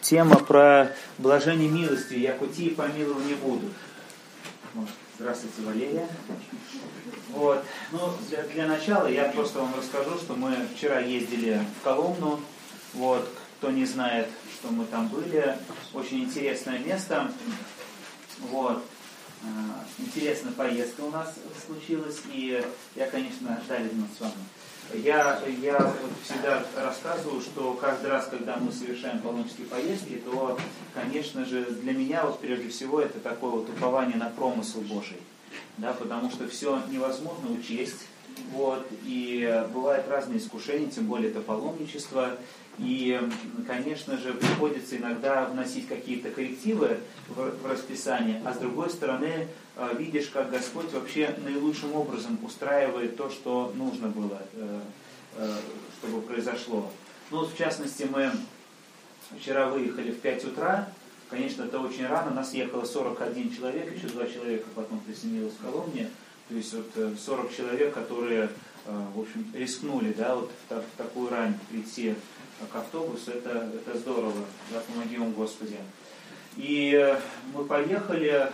тема про блажение милости. Якути и помиловать не будут. Здравствуйте, Валерия. Вот. Ну, для начала я просто вам расскажу, что мы вчера ездили в Коломну. Вот. Кто не знает, что мы там были. Очень интересное место. Вот. Интересная поездка у нас случилась. И я, конечно, с вами. Я вот всегда рассказываю, что каждый раз, когда мы совершаем паломнические поездки, то, конечно же, для меня вот прежде всего это такое вот упование на промысл Божий. Да, потому что все невозможно учесть. Вот, и бывают разные искушения, тем более это паломничество. И, конечно же, приходится иногда вносить какие-то коррективы в расписание, а с другой стороны, видишь, как Господь вообще наилучшим образом устраивает то, что нужно было, чтобы произошло. Ну, в частности, мы вчера выехали в 5 утра. Конечно, это очень рано. Нас ехало 41 человек, еще 2 человека потом присоединилось в Коломне. То есть вот 40 человек, которые, в общем, рискнули, да, вот в такую рань прийти к автобусу, это здорово, да, помоги вам, Господи. И мы поехали,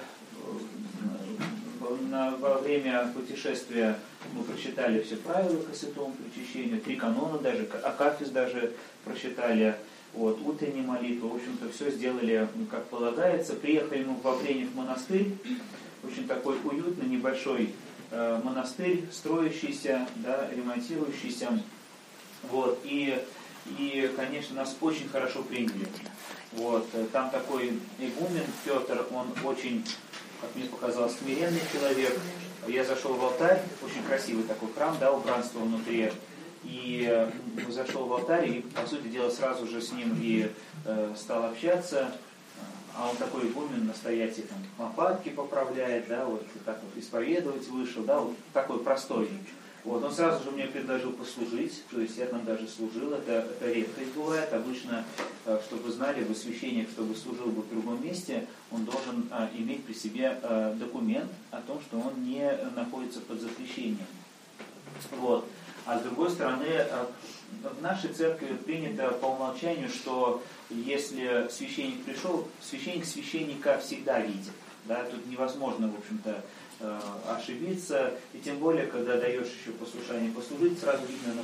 во время путешествия мы прочитали все правила к святому причащению, 3 канона даже, акафист даже прочитали, вот, утренние молитвы, в общем-то, все сделали, как полагается. Приехали мы во Вренев монастырь, очень такой уютный, небольшой монастырь, строящийся, да, ремонтирующийся, вот, и, конечно, нас очень хорошо приняли. Вот, там такой игумен Петр, он очень, как мне показалось, смиренный человек. Я зашел в алтарь, очень красивый такой храм, да, убранство внутри, и зашел в алтарь, и, по сути дела, сразу же с ним и стал общаться. А он такой игумен, настоятель, там, лопатки поправляет, да, вот так вот исповедовать вышел, да, вот такой простой. Вот, он сразу же мне предложил послужить, то есть я там даже служил, это редкость бывает. Обычно, чтобы вы знали, вы священник, чтобы служил бы в другом месте, он должен иметь при себе документ о том, что он не находится под запрещением. Вот. А с другой стороны, в нашей церкви принято по умолчанию, что если священник пришел, священник священника всегда видит. Да? Тут невозможно, в общем-то, ошибиться. И тем более, когда даешь еще послушание послужить, сразу видно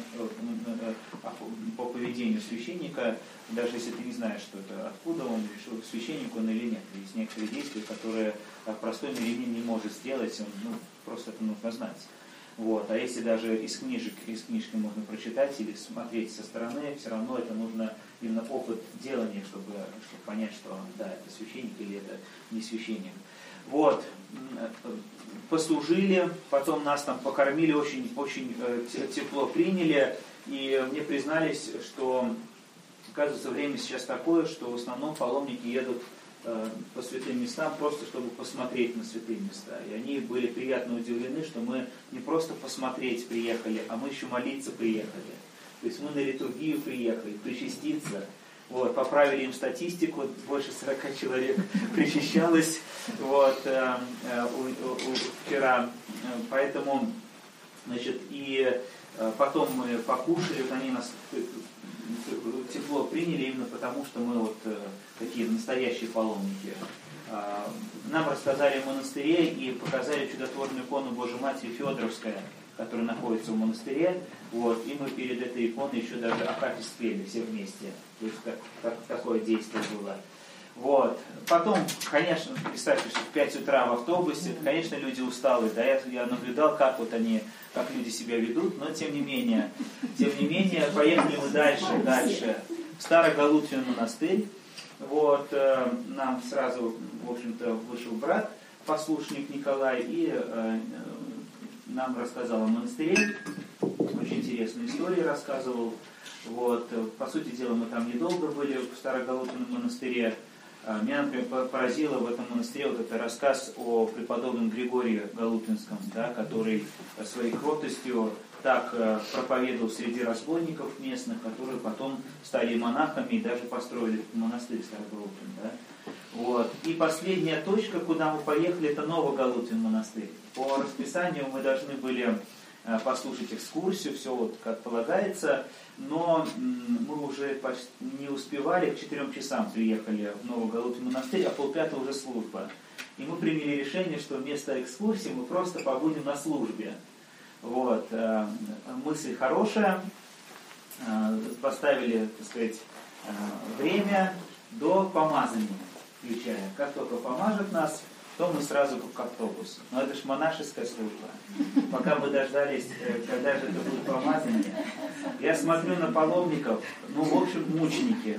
по поведению священника, даже если ты не знаешь, что это, откуда он, священник он или нет. Есть некоторые действия, которые простой мирянин не может сделать, просто это нужно знать. Вот. А если даже из книжки можно прочитать или смотреть со стороны, все равно это нужно именно опыт делания, чтобы понять, что да, это священник или это не священник. Вот. Послужили, потом нас там покормили, очень тепло приняли, и мне признались, что, оказывается, время сейчас такое, что в основном паломники едут по святым местам, просто чтобы посмотреть на святые места. И они были приятно удивлены, что мы не просто посмотреть приехали, а мы еще молиться приехали. То есть мы на литургию приехали, причаститься. Вот, поправили им статистику, больше 40 человек причащалось вот, вчера. Поэтому, значит, и потом мы покушали, вот они нас тепло приняли именно потому, что мы вот такие настоящие паломники. Нам рассказали о монастыре и показали чудотворную икону Божьей Матери Федоровская, которая находится в монастыре. Вот, и мы перед этой иконой еще даже акафист спели все вместе. То есть такое действие было. Вот. Потом, конечно, представьте, что в 5 утра в автобусе, конечно, люди усталые, да, я наблюдал, как люди себя ведут, но тем не менее, поехали мы дальше, в Староголутвин монастырь. Вот, нам сразу, в общем-то, вышел брат, послушник Николай, и нам рассказал о монастыре, очень интересную историю рассказывал. Вот, по сути дела, мы там недолго были в Староголутвинном монастыре. Меня, например, поразило в этом монастыре вот это рассказ о преподобном Григории Голутвинском, да, который своей кротостью так проповедовал среди разбойников местных, которые потом стали монахами и даже построили монастырь Староголутвин. Да. Вот. И последняя точка, куда мы поехали, это Новоголутвин монастырь. По расписанию мы должны были послушать экскурсию, все вот как полагается, но мы уже почти не успевали, к 4 часам приехали в Новоголутый монастырь, а 4:30 уже служба. И мы приняли решение, что вместо экскурсии мы просто побудем на службе. Вот. Мысль хорошая, поставили, так сказать, время до помазания, включая. Как только помажет нас, то мы сразу к автобусу. Но это же монашеская служба. Пока мы дождались, когда же это будет помазание. Я смотрю на паломников, в общем, мученики.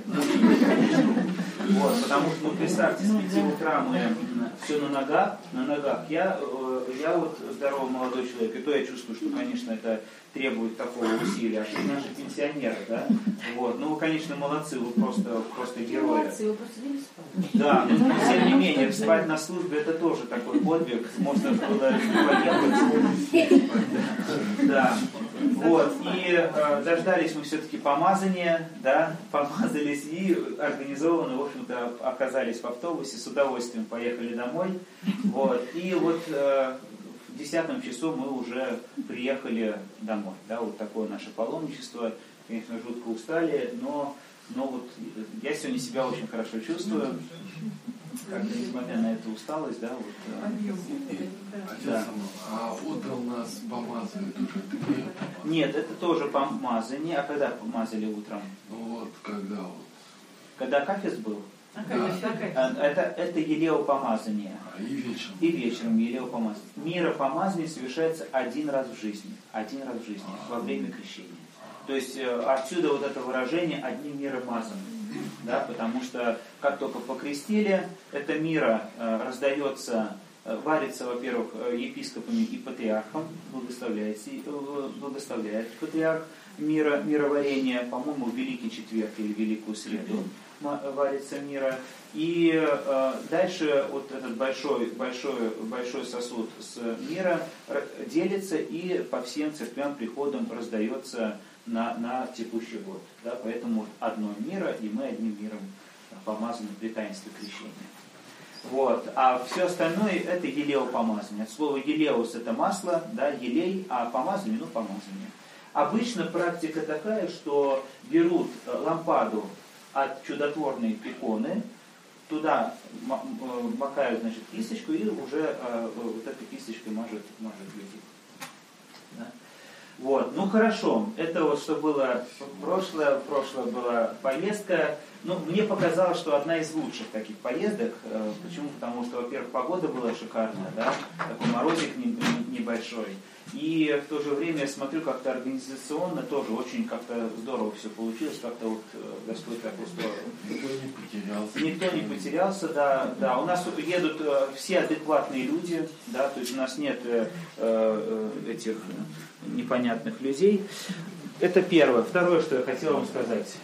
Вот, потому что, представьте, с 5 утра мы все на ногах. Я вот здоровый молодой человек, и то я чувствую, что, конечно, это требует такого усилия. А что наши пенсионеры, да? Вот. Вы, конечно, молодцы, вы просто герои. Молодцы, вы просто не спали. Да, но тем не менее, спать на службе это тоже такой подвиг. Можно было поехать. Да. Вот. И дождались мы все-таки помазания, да, помазались и организованно, в общем-то, оказались в автобусе, с удовольствием поехали домой. Вот. И вот в 10 часу мы уже приехали домой. Да, вот такое наше паломничество. Конечно, жутко устали, но вот я сегодня себя очень хорошо чувствую. Как-то несмотря на эту усталость, да, вот. Да. А утром нас помазывают уже? Нет, это тоже помазание. А когда помазали утром? Когда вот. Когда Акафист был? Да. Это елеопомазание. И вечером. И вечером елеопомазание. Миропомазание совершается один раз в жизни. Во время крещения. То есть отсюда вот это выражение «одним миром мазаны». Да, потому что как только покрестили, это мира раздается, варится, во-первых, епископами и патриархом, благословляет патриарх мироварение, по-моему, в Великий Четверг или Великую Среду варится мира. И дальше вот этот большой сосуд с мира делится и по всем церквям приходам раздается на текущий год. Да? Поэтому одно мира, и мы одним миром помазаны при таинстве крещения. Вот. А все остальное это елеопомазание. От слова елеус это масло, да, елей, а помазание, помазание. Обычно практика такая, что берут лампаду от чудотворной иконы, туда макают, значит, кисточку и уже вот этой кисточкой мажут людей. Да? Вот, хорошо, это вот что было прошлое была поездка. Мне показалось, что одна из лучших таких поездок. Почему? Потому что, во-первых, погода была шикарная, да, такой морозик небольшой. И в то же время я смотрю, как-то организационно тоже очень как-то здорово все получилось, как-то вот Господь так устроил. Никто не потерялся, да. У нас едут все адекватные люди, да, то есть у нас нет этих непонятных людей. Это первое. Второе, что я хотел вам сказать.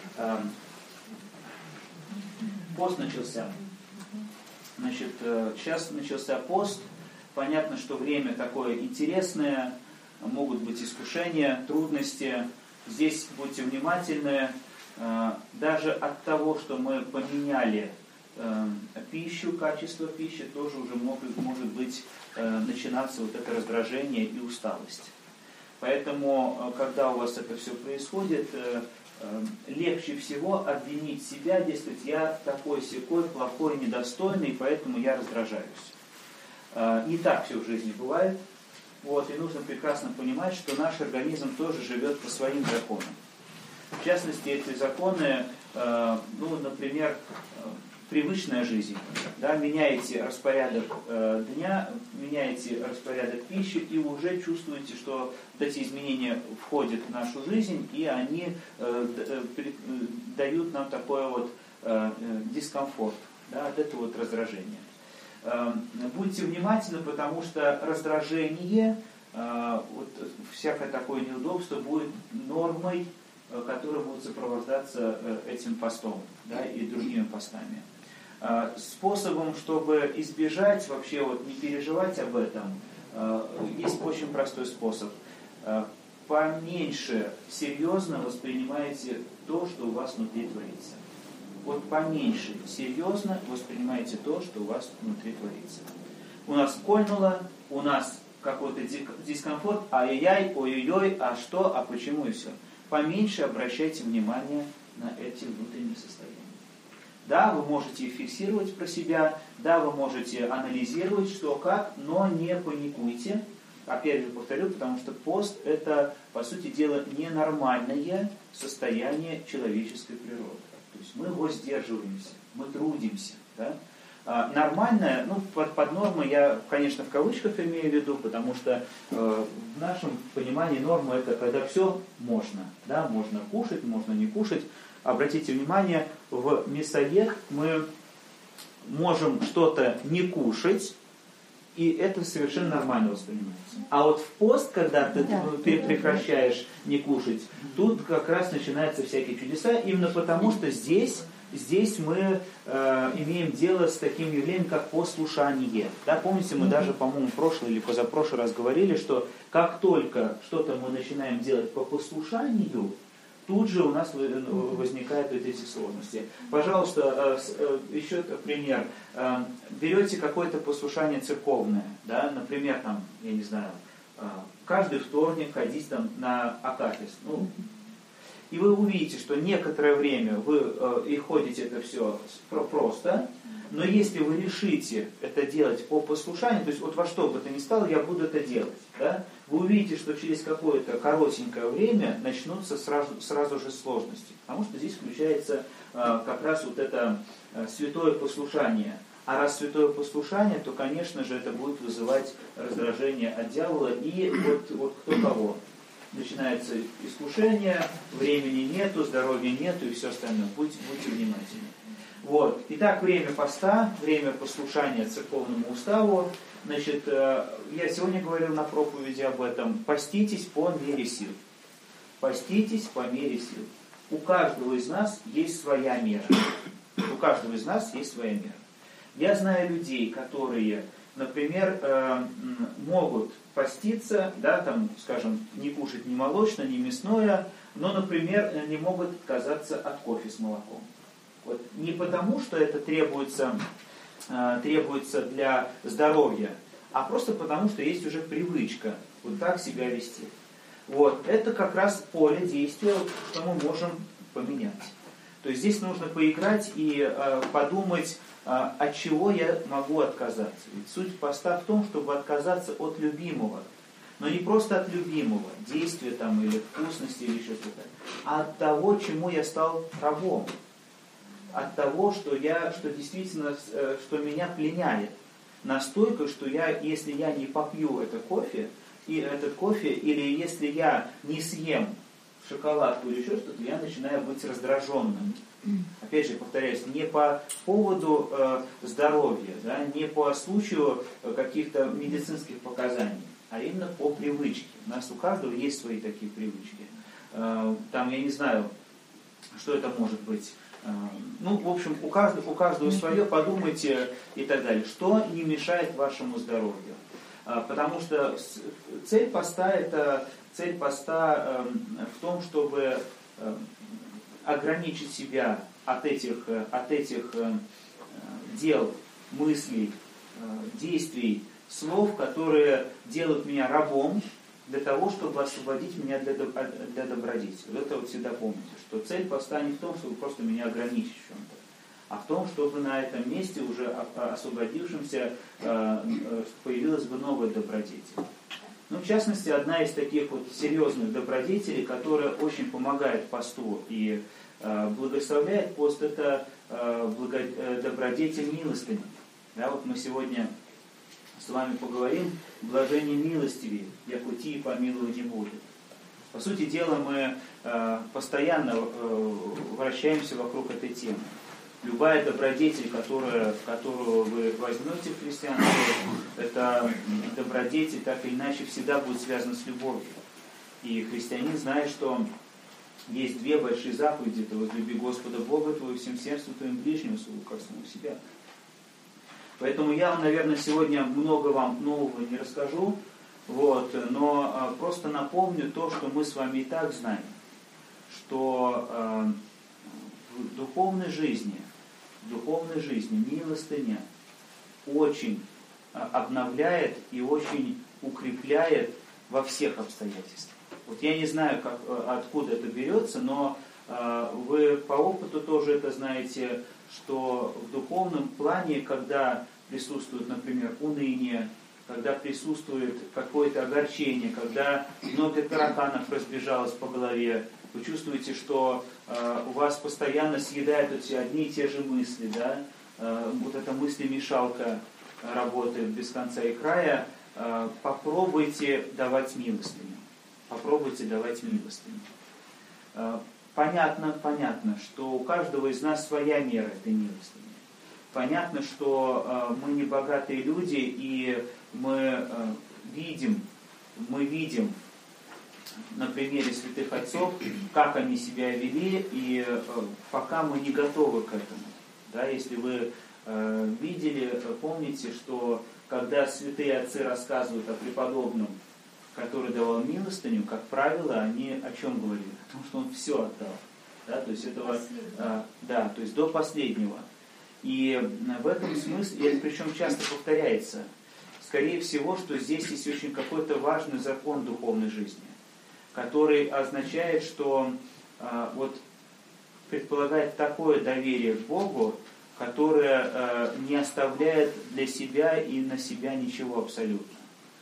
Пост начался. Значит, сейчас начался пост. Понятно, что время такое интересное, могут быть искушения, трудности. Здесь будьте внимательны. Даже от того, что мы поменяли пищу, качество пищи, тоже уже может быть начинаться вот это раздражение и усталость. Поэтому, когда у вас это все происходит, легче всего обвинить себя, дескать, я такой-сякой, плохой, недостойный, поэтому я раздражаюсь. Не так все в жизни бывает. Вот, и нужно прекрасно понимать, что наш организм тоже живет по своим законам. В частности, эти законы, например, привычная жизнь. Да, меняете распорядок дня, меняете распорядок пищи, и уже чувствуете, что вот эти изменения входят в нашу жизнь, и они дают нам такой вот дискомфорт, да, от этого вот раздражения. Будьте внимательны, потому что раздражение, вот всякое такое неудобство будет нормой, которая будет сопровождаться этим постом, да, и другими постами. Способом, чтобы избежать, вообще вот не переживать об этом, есть очень простой способ. Поменьше серьезно воспринимайте то, что у вас внутри творится. Вот поменьше серьезно воспринимайте то, что у вас внутри творится. У нас кольнуло, у нас какой-то дискомфорт, ай-яй-яй, ой-ой-ой, а что, а почему и все. Поменьше обращайте внимание на эти внутренние состояния. Да, вы можете их фиксировать про себя, да, вы можете анализировать, что как, но не паникуйте. Опять же повторю, потому что пост – это, по сути дела, ненормальное состояние человеческой природы. То есть мы его сдерживаемся, мы трудимся. Да? Нормальное, под нормой я, конечно, в кавычках имею в виду, потому что в нашем понимании норма – это когда все можно. Да? Можно кушать, можно не кушать. Обратите внимание, в мясоед мы можем что-то не кушать, и это совершенно нормально воспринимается. А вот в пост, когда ты прекращаешь не кушать, тут как раз начинаются всякие чудеса, именно потому что здесь мы имеем дело с таким явлением, как послушание. Да, помните, мы даже, по-моему, прошлый или позапрошлый раз говорили, что как только что-то мы начинаем делать по послушанию, тут же у нас возникают вот эти сложности. Пожалуйста, еще пример. Берете какое-то послушание церковное, да, например, там, я не знаю, каждый вторник ходить там на акафист. И вы увидите, что некоторое время вы и ходите это все просто, но если вы решите это делать по послушанию, то есть вот во что бы то ни стало, я буду это делать, да, вы увидите, что через какое-то коротенькое время начнутся сразу же сложности. Потому что здесь включается как раз вот это святое послушание. А раз святое послушание, то, конечно же, это будет вызывать раздражение от дьявола и вот кто кого. Начинается искушение, времени нету, здоровья нету и все остальное. Будьте внимательны. Вот. Итак, время поста, время послушания церковному уставу. Значит, я сегодня говорил на проповеди об этом. Поститесь по мере сил. Поститесь по мере сил. У каждого из нас есть своя мера. У каждого из нас есть своя мера. Я знаю людей, которые, например, могут поститься, да, там, скажем, не кушать ни молочное, ни мясное, но, например, не могут отказаться от кофе с молоком. Вот. Не потому, что это требуется для здоровья, а просто потому, что есть уже привычка вот так себя вести. Вот. Это как раз поле действия, что мы можем поменять. То есть здесь нужно поиграть и подумать, от чего я могу отказаться. Ведь суть поста в том, чтобы отказаться от любимого. Но не просто от любимого действия там, или вкусности, или еще что-то, а от того, чему я стал рабом. От того, что действительно, что меня пленяет. Настолько, что если я не попью этот кофе, или если я не съем шоколадку или еще что-то, я начинаю быть раздраженным. Опять же, повторяюсь, не по поводу здоровья, да, не по случаю каких-то медицинских показаний, а именно по привычке. У нас у каждого есть свои такие привычки. Там, я не знаю, что это может быть. В общем, у каждого свое, подумайте и так далее. Что не мешает вашему здоровью? Потому что цель поста в том, чтобы ограничить себя от этих дел, мыслей, действий, слов, которые делают меня рабом, для того, чтобы освободить меня для добродетели. Вот это вот всегда помните, что цель поста не в том, чтобы просто меня ограничить в чем-то, а в том, чтобы на этом месте, уже освободившемся, появилась бы новая добродетель. В частности, одна из таких вот серьезных добродетелей, которая очень помогает посту и благословляет пост, это добродетель милостыни. Да, вот мы сегодня с вами поговорим, блажение милостивее, якути и помилуй не будет. По сути дела, мы постоянно вращаемся вокруг этой темы. Любая добродетель, которую вы возьмете в христианстве, это добродетель так или иначе всегда будет связана с любовью. И христианин знает, что есть две большие заповеди: это возлюби Господа Бога твоего всем сердцем твоим, ближнего своего, как самого себя. Поэтому я, наверное, сегодня много вам нового не расскажу, но просто напомню то, что мы с вами и так знаем, что в духовной жизни милостыня очень обновляет и очень укрепляет во всех обстоятельствах. Вот я не знаю, откуда это берется, но вы по опыту тоже это знаете, что в духовном плане, когда присутствует, например, уныние, когда присутствует какое-то огорчение, когда много тараканов разбежалось по голове, вы чувствуете, что у вас постоянно съедают эти одни и те же мысли, да? Вот эта мыслемешалка работает без конца и края, попробуйте давать милостыню. Попробуйте давать милостыню. Понятно, что у каждого из нас своя мера этой милостыни. Понятно, что мы не богатые люди, и мы видим на примере святых отцов, как они себя вели, и пока мы не готовы к этому. Да, если вы видели, помните, что когда святые отцы рассказывают о преподобном, который давал милостыню, как правило, они о чем говорили? О том, что он все отдал. Да, то есть этого, то есть до последнего. И в этом смысле, и это причем часто повторяется, скорее всего, что здесь есть очень какой-то важный закон духовной жизни, который означает, что предполагает такое доверие к Богу, которое не оставляет для себя и на себя ничего абсолютно.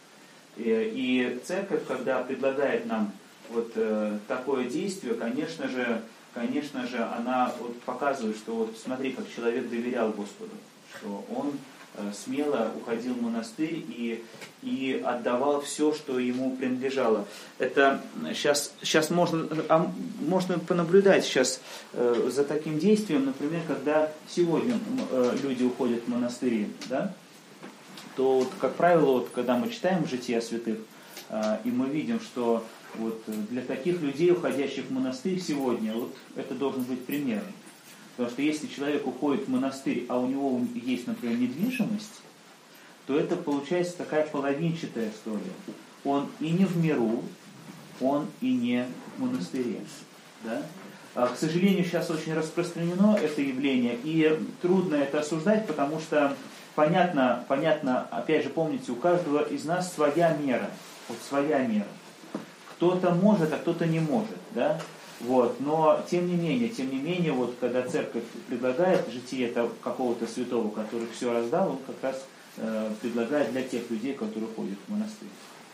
И церковь, когда предлагает нам такое действие, конечно же, она показывает, что смотри, как человек доверял Господу, что он смело уходил в монастырь и отдавал все, что ему принадлежало. Это сейчас можно понаблюдать сейчас за таким действием, например, когда сегодня люди уходят в монастыри, да, то, как правило, когда мы читаем «Жития святых», и мы видим, что для таких людей, уходящих в монастырь сегодня, это должен быть примером. Потому что если человек уходит в монастырь, а у него есть, например, недвижимость, то это получается такая половинчатая история. Он и не в миру, он и не в монастыре. Да? К сожалению, сейчас очень распространено это явление, и трудно это осуждать, потому что понятно, опять же, помните, у каждого из нас своя мера. Своя мера. Кто-то может, а кто-то не может. Да? Но тем не менее, когда церковь предлагает житие какого-то святого, который все раздал, он как раз предлагает для тех людей, которые ходят в монастырь.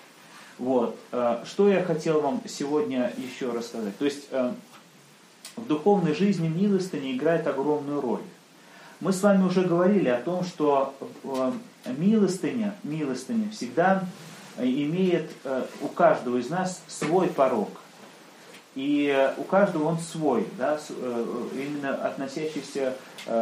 Что я хотел вам сегодня еще рассказать. То есть в духовной жизни милостыня играет огромную роль. Мы с вами уже говорили о том, что милостыня всегда имеет у каждого из нас свой порог. И у каждого он свой, да, именно относящийся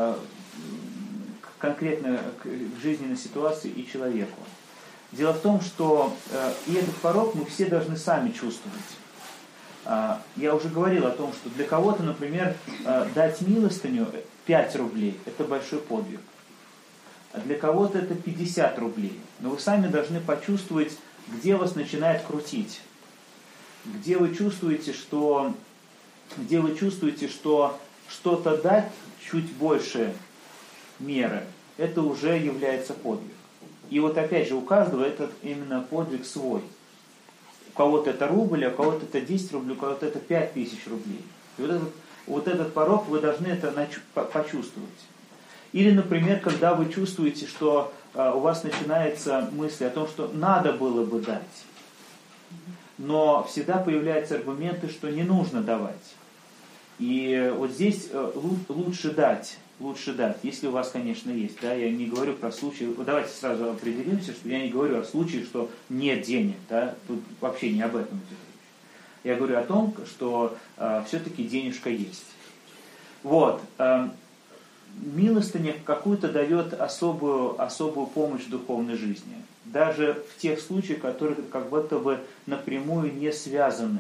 конкретно к жизненной ситуации и человеку. Дело в том, что и этот порог мы все должны сами чувствовать. Я уже говорил о том, что для кого-то, например, дать милостыню 5 рублей – это большой подвиг. А для кого-то это 50 рублей. Но вы сами должны почувствовать, где вас начинает крутить. Где вы чувствуете, что что-то дать чуть больше меры, это уже является подвиг. И опять же, у каждого этот именно подвиг свой. У кого-то это рубль, а у кого-то это 10 рублей, у кого-то это 5000 рублей. И этот порог вы должны это почувствовать. Или, например, когда вы чувствуете, что у вас начинается мысль о том, что надо было бы дать. Но всегда появляются аргументы, что не нужно давать. И здесь лучше дать, если у вас, конечно, есть. Да? Я не говорю про случаи, давайте сразу определимся, что я не говорю о случае, что нет денег. Да? Тут вообще не об этом идет речь. Я говорю о том, что все-таки денежка есть. Милостыня какую-то дает особую помощь в духовной жизни. Даже в тех случаях, которые как будто бы напрямую не связаны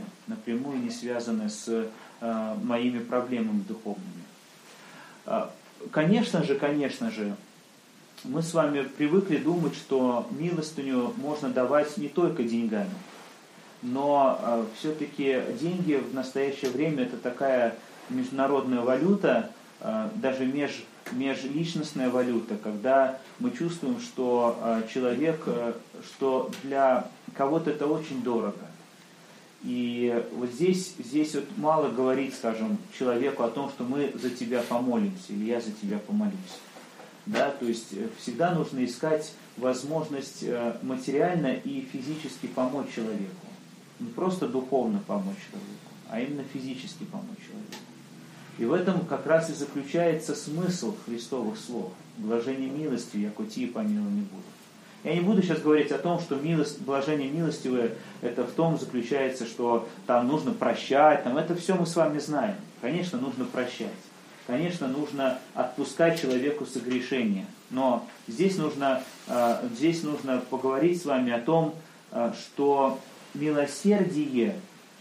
с моими проблемами духовными. Конечно же, мы с вами привыкли думать, что милостыню можно давать не только деньгами, но все-таки деньги в настоящее время это такая международная валюта, даже межличностная валюта, когда мы чувствуем, что человек, что для кого-то это очень дорого. И вот здесь вот мало говорить, скажем, человеку о том, что мы за тебя помолимся, или я за тебя помолюсь. Да, то есть всегда нужно искать возможность материально и физически помочь человеку. Не просто духовно помочь человеку, а именно физически помочь человеку. И в этом как раз и заключается смысл Христовых слов. Блажение милостью, яко тии помилованы будут. Я не буду сейчас говорить о том, что блажение милостивое, это в том заключается, что там нужно прощать, там, это все мы с вами знаем. Конечно, нужно прощать. Конечно, нужно отпускать человеку согрешения. Но здесь нужно поговорить с вами о том, что милосердие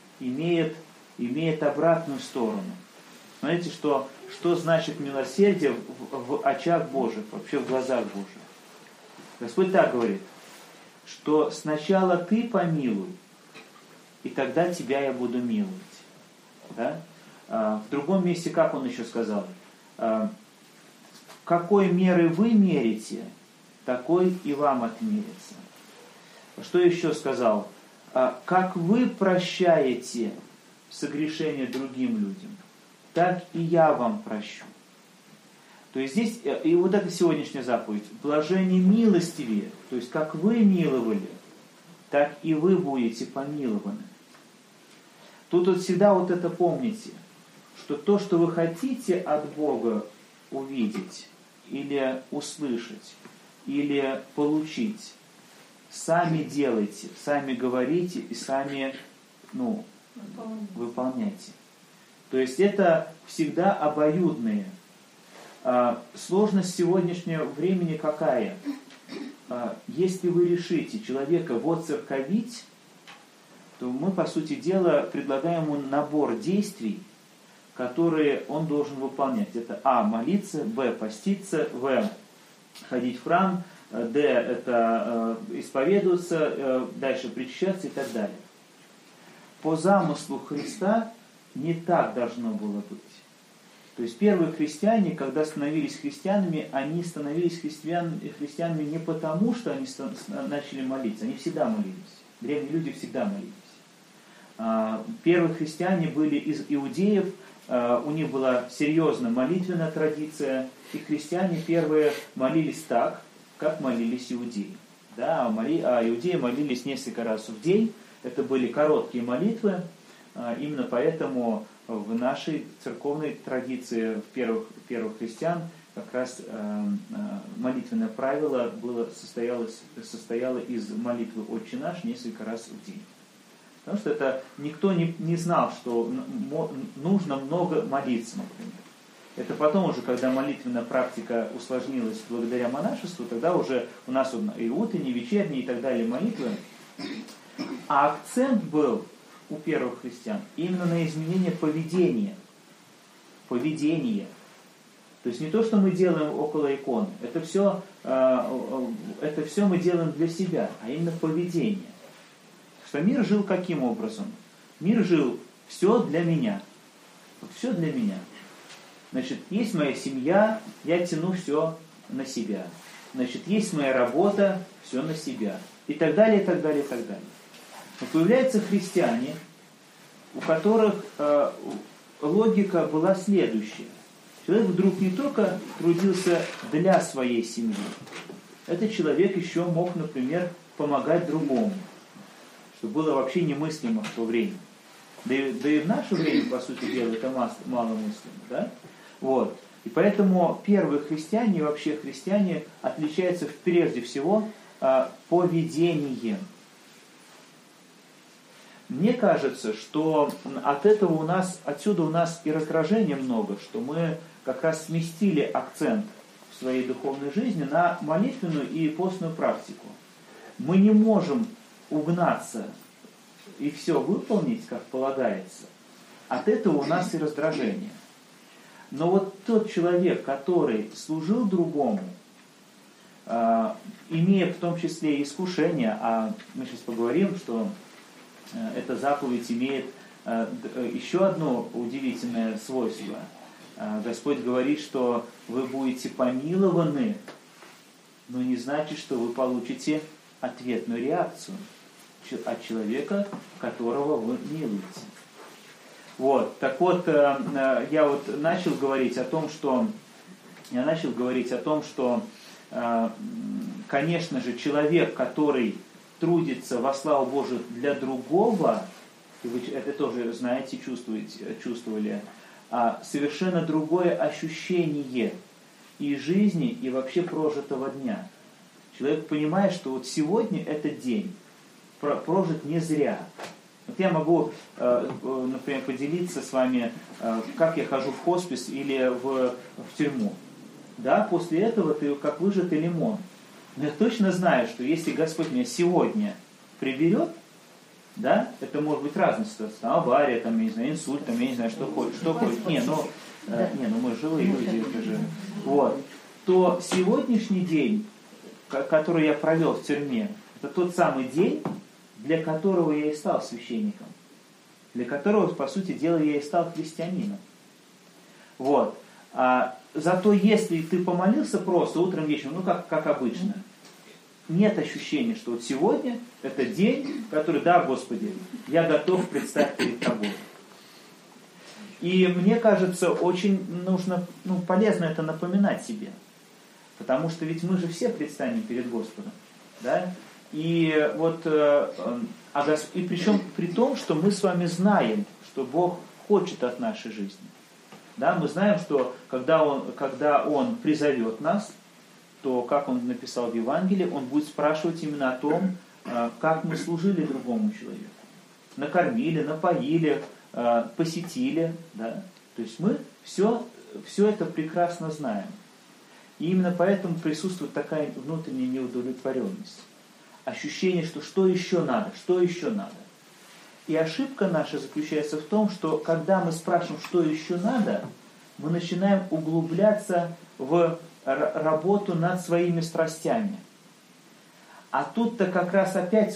имеет обратную сторону. Смотрите, что значит милосердие в очах Божьих, вообще в глазах Божьих. Господь так говорит, что сначала ты помилуй, и тогда тебя я буду миловать. Да? В другом месте, как он еще сказал, какой меры вы мерите, такой и вам отмерится. Что еще сказал? Как вы прощаете согрешения другим людям, так и я вам прощу. То есть здесь, и вот это сегодняшняя заповедь, блажение милостивее, то есть как вы миловали, так и вы будете помилованы. Тут вот всегда вот это помните, что то, что вы хотите от Бога увидеть, или услышать, или получить, сами делайте, сами говорите и сами выполняйте. То есть это всегда обоюдные. Сложность сегодняшнего времени какая? Если вы решите человека воцерковить, то мы, по сути дела, предлагаем ему набор действий, которые он должен выполнять. Это А. Молиться, Б. Поститься, В. Ходить в храм, Д. Это исповедоваться, дальше причащаться и так далее. По замыслу Христа не так должно было быть. То есть первые христиане, когда становились христианами, они становились христианами не потому, что они начали молиться, они всегда молились. Древние люди всегда молились. Первые христиане были из иудеев, у них была серьезная молитвенная традиция, и христиане первые молились так, как молились иудеи. Да, иудеи молились несколько раз в день, это были короткие молитвы, именно поэтому в нашей церковной традиции первых христиан как раз молитвенное правило состояло из молитвы «Отче наш» несколько раз в день. Потому что это никто не знал, что нужно много молиться, например. Это потом уже, когда молитвенная практика усложнилась благодаря монашеству, тогда уже у нас и утренние, вечерние и так далее молитвы. А акцент был у первых христиан именно на изменение поведения. Поведение. То есть не то, что мы делаем около иконы. Это все мы делаем для себя, а именно поведение. Что мир жил каким образом? Мир жил все для меня. Вот все для меня. Значит, есть моя семья, я тяну все на себя. Значит, есть моя работа, все на себя. И так далее, и так далее, и так далее. Но появляются христиане, у которых логика была следующая. Человек вдруг не только трудился для своей семьи. Этот человек еще мог, например, помогать другому. Что было вообще немыслимо в то время. Да и в наше время, по сути дела, это маломыслимо. Да? Вот. И поэтому первые христиане и вообще христиане отличаются прежде всего поведением. Мне кажется, что отсюда у нас и раздражения много, что мы как раз сместили акцент в своей духовной жизни на молитвенную и постную практику. Мы не можем угнаться и все выполнить, как полагается. От этого у нас и раздражение. Но вот тот человек, который служил другому, имея в том числе и искушение, а мы сейчас поговорим, что эта заповедь имеет еще одно удивительное свойство. Господь говорит, что вы будете помилованы, но не значит, что вы получите ответную реакцию от человека, которого вы милуете. Вот. Так вот, я вот начал говорить о том, что конечно же, человек, который трудится во славу Божию для другого, и вы это тоже знаете, чувствовали, совершенно другое ощущение и жизни, и вообще прожитого дня. Человек понимает, что вот сегодня этот день прожит не зря. Вот я могу, например, поделиться с вами, как я хожу в хоспис или в тюрьму. Да, после этого ты как выжатый лимон. Но я точно знаю, что если Господь меня сегодня приберет, да, это может быть разная ситуация, авария, там, я не знаю, инсульт, там, я не знаю, что хочет. Мы живые люди, это же. Вот. То сегодняшний день, который я провел в тюрьме, это тот самый день, для которого я и стал священником, для которого, по сути дела, я и стал христианином. Вот. Зато если ты помолился просто утром, вечером, как обычно, нет ощущения, что вот сегодня это день, который, да, Господи, я готов предстать перед Тобой. И мне кажется, очень полезно это напоминать себе. Потому что ведь мы же все предстанем перед Господом. Да? И вот, и причем при том, что мы с вами знаем, что Бог хочет от нашей жизни. Да? Мы знаем, что когда Он призовет нас, то, как Он написал в Евангелии, Он будет спрашивать именно о том, как мы служили другому человеку. Накормили, напоили, посетили. Да? То есть мы все это прекрасно знаем. И именно поэтому присутствует такая внутренняя неудовлетворенность. Ощущение, что еще надо. И ошибка наша заключается в том, что когда мы спрашиваем, что еще надо, мы начинаем углубляться в работу над своими страстями. А тут-то как раз опять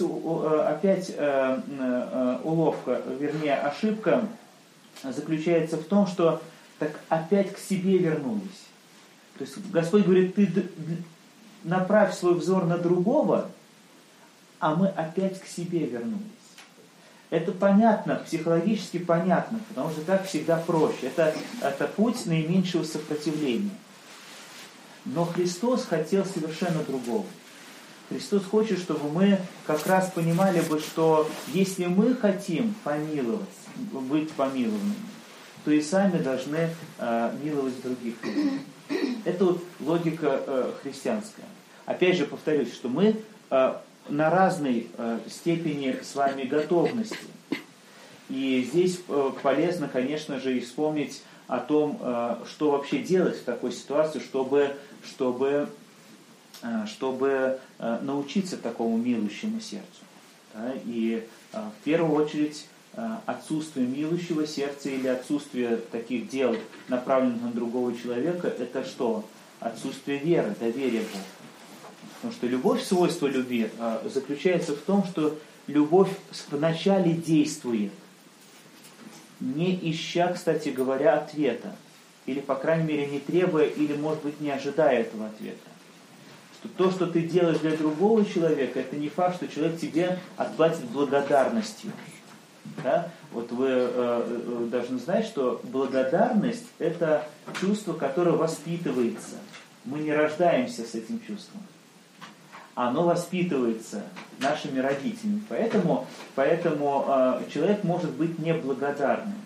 уловка, вернее ошибка заключается в том, что так опять к себе вернулись. То есть Господь говорит, ты направь свой взор на другого, а мы опять к себе вернулись. Это понятно, психологически понятно, потому что так всегда проще. Это путь наименьшего сопротивления. Но Христос хотел совершенно другого. Христос хочет, чтобы мы как раз понимали бы, что если мы хотим быть помилованными, то и сами должны миловать других людей. Это вот логика христианская. Опять же повторюсь, что мы на разной степени с вами готовности. И здесь полезно, конечно же, и вспомнить о том, что вообще делать в такой ситуации, чтобы научиться такому милующему сердцу. Да? И в первую очередь отсутствие милующего сердца или отсутствие таких дел, направленных на другого человека, это что? Отсутствие веры, доверия Богу. Потому что любовь, свойство любви заключается в том, что любовь вначале действует, не ища, кстати говоря, ответа. Или, по крайней мере, не требуя, или, может быть, не ожидая этого ответа. Что то, что ты делаешь для другого человека, это не факт, что человек тебе отплатит благодарностью. Да? Вот вы должны знать, что благодарность – это чувство, которое воспитывается. Мы не рождаемся с этим чувством. Оно воспитывается нашими родителями. Поэтому человек может быть неблагодарным.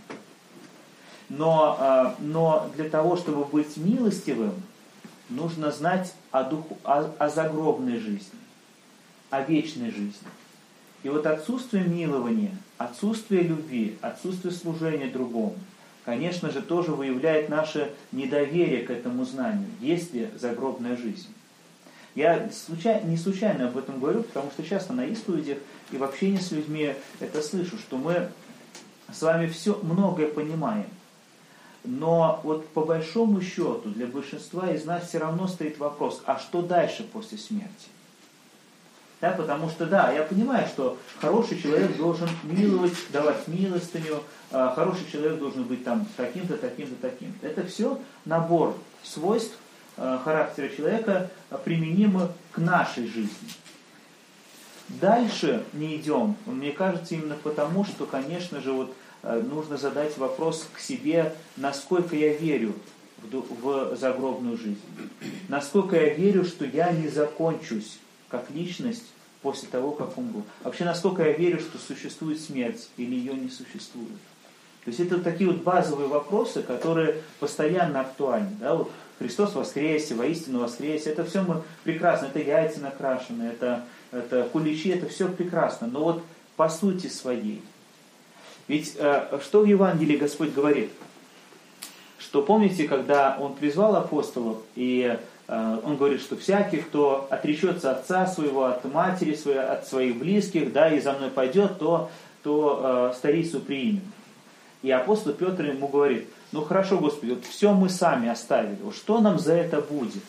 Но для того, чтобы быть милостивым, нужно знать о загробной жизни, о вечной жизни. И вот отсутствие милования, отсутствие любви, отсутствие служения другому, конечно же, тоже выявляет наше недоверие к этому знанию. Есть ли загробная жизнь? Я не случайно об этом говорю, потому что часто на исповедях и в общении с людьми это слышу, что мы с вами многое понимаем. Но вот по большому счету для большинства из нас все равно стоит вопрос, а что дальше после смерти? Да, потому что, да, я понимаю, что хороший человек должен миловать, давать милостыню, хороший человек должен быть там таким-то, таким-то, таким-то. Это все набор свойств характера человека, применимы к нашей жизни. Дальше не идем, мне кажется, именно потому, что, конечно же, вот, нужно задать вопрос к себе, насколько я верю в загробную жизнь. Насколько я верю, что я не закончусь как личность после того, как умру. Вообще, насколько я верю, что существует смерть или ее не существует. То есть это такие вот базовые вопросы, которые постоянно актуальны. Да? Вот Христос воскресе, воистину воскресе. Это все мы прекрасно. Это яйца накрашены, это куличи, это все прекрасно. Но вот по сути своей. Ведь что в Евангелии Господь говорит? Что помните, когда Он призвал апостолов, и Он говорит, что всякий, кто отречется от отца своего, от матери своей, от своих близких, да, и за мной пойдет, то старицу примем. И апостол Петр ему говорит: ну хорошо, Господи, вот все мы сами оставили, вот что нам за это будет?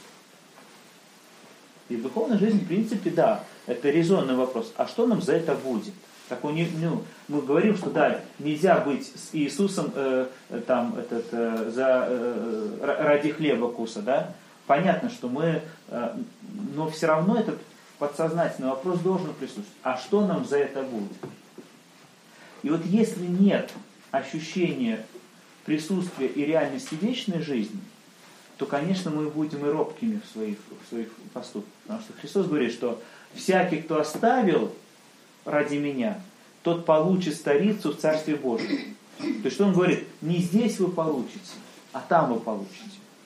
И в духовной жизни, в принципе, да, это резонный вопрос. А что нам за это будет? Так мы говорим, что да, нельзя быть с Иисусом ради хлеба куса, да? Понятно, что но все равно этот подсознательный вопрос должен присутствовать. А что нам за это будет? И вот если нет ощущения присутствия и реальности вечной жизни, то, конечно, мы будем и робкими в своих поступках. Потому что Христос говорит, что всякий, кто оставил ради меня, тот получит старицу в Царстве Божьем. То есть, что Он говорит? Не здесь вы получите, а там вы получите.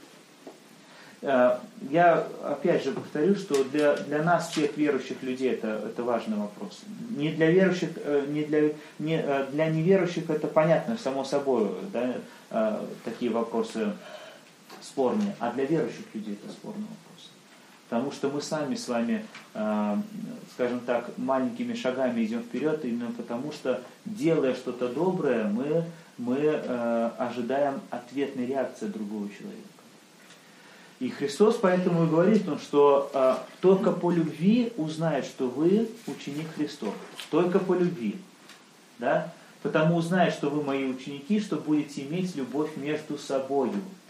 Я опять же повторю, что для нас, всех верующих людей, это важный вопрос. Не для верующих, для неверующих это понятно, само собой, да, такие вопросы спорные, а для верующих людей это спорный вопрос. Потому что мы сами с вами, скажем так, маленькими шагами идем вперед, именно потому что, делая что-то доброе, мы ожидаем ответной реакции другого человека. И Христос поэтому и говорит, что только по любви узнает, что вы ученик Христов. Только по любви. Да? Потому узнает, что вы мои ученики, что будете иметь любовь между собою.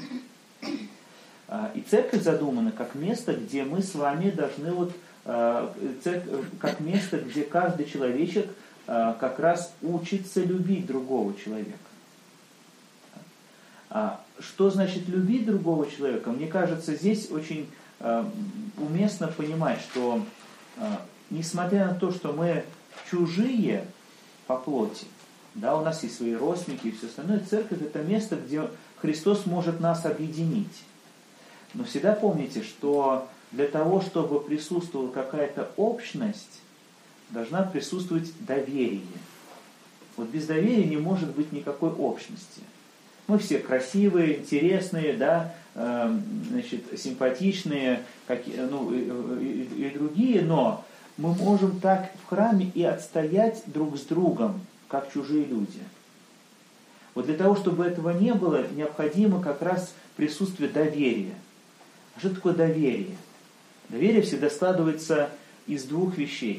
И церковь задумана как место, где мы с вами должны, как место, где каждый человечек как раз учится любить другого человека. Что значит любить другого человека? Мне кажется, здесь очень уместно понимать, что несмотря на то, что мы чужие по плоти, да, у нас есть свои родственники и все остальное, церковь — это место, где Христос может нас объединить. Но всегда помните, что для того, чтобы присутствовала какая-то общность, должна присутствовать доверие. Вот без доверия не может быть никакой общности. Мы все красивые, интересные, да, симпатичные, и другие, но мы можем так в храме и отстоять друг с другом, как чужие люди. Вот для того, чтобы этого не было, необходимо как раз присутствие доверия. А что такое доверие? Доверие всегда складывается из двух вещей.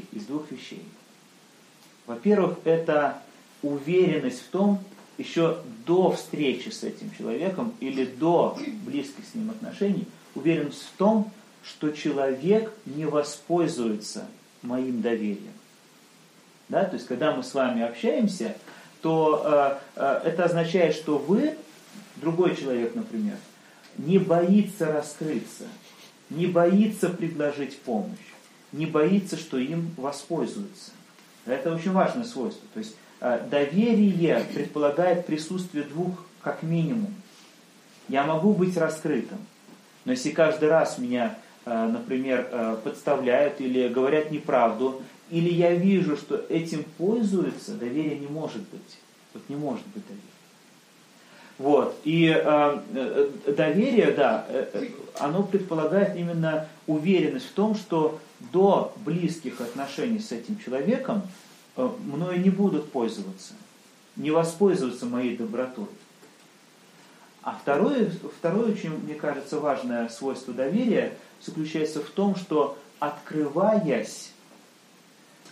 Во-первых, это уверенность в том, еще до встречи с этим человеком или до близких с ним отношений, уверенность в том, что человек не воспользуется моим доверием. Да? То есть, когда мы с вами общаемся, то это означает, что вы, другой человек, например, не боится раскрыться, не боится предложить помощь, не боится, что им воспользуются. Это очень важное свойство. То есть, доверие предполагает присутствие двух как минимум. Я могу быть раскрытым, но если каждый раз меня, например, подставляют или говорят неправду, или я вижу, что этим пользуются, доверия не может быть. Вот не может быть доверия. Вот. И доверие, да, оно предполагает именно уверенность в том, что до близких отношений с этим человеком мною не будут пользоваться, не воспользоваться моей добротой. А второе очень, мне кажется, важное свойство доверия заключается в том, что, открываясь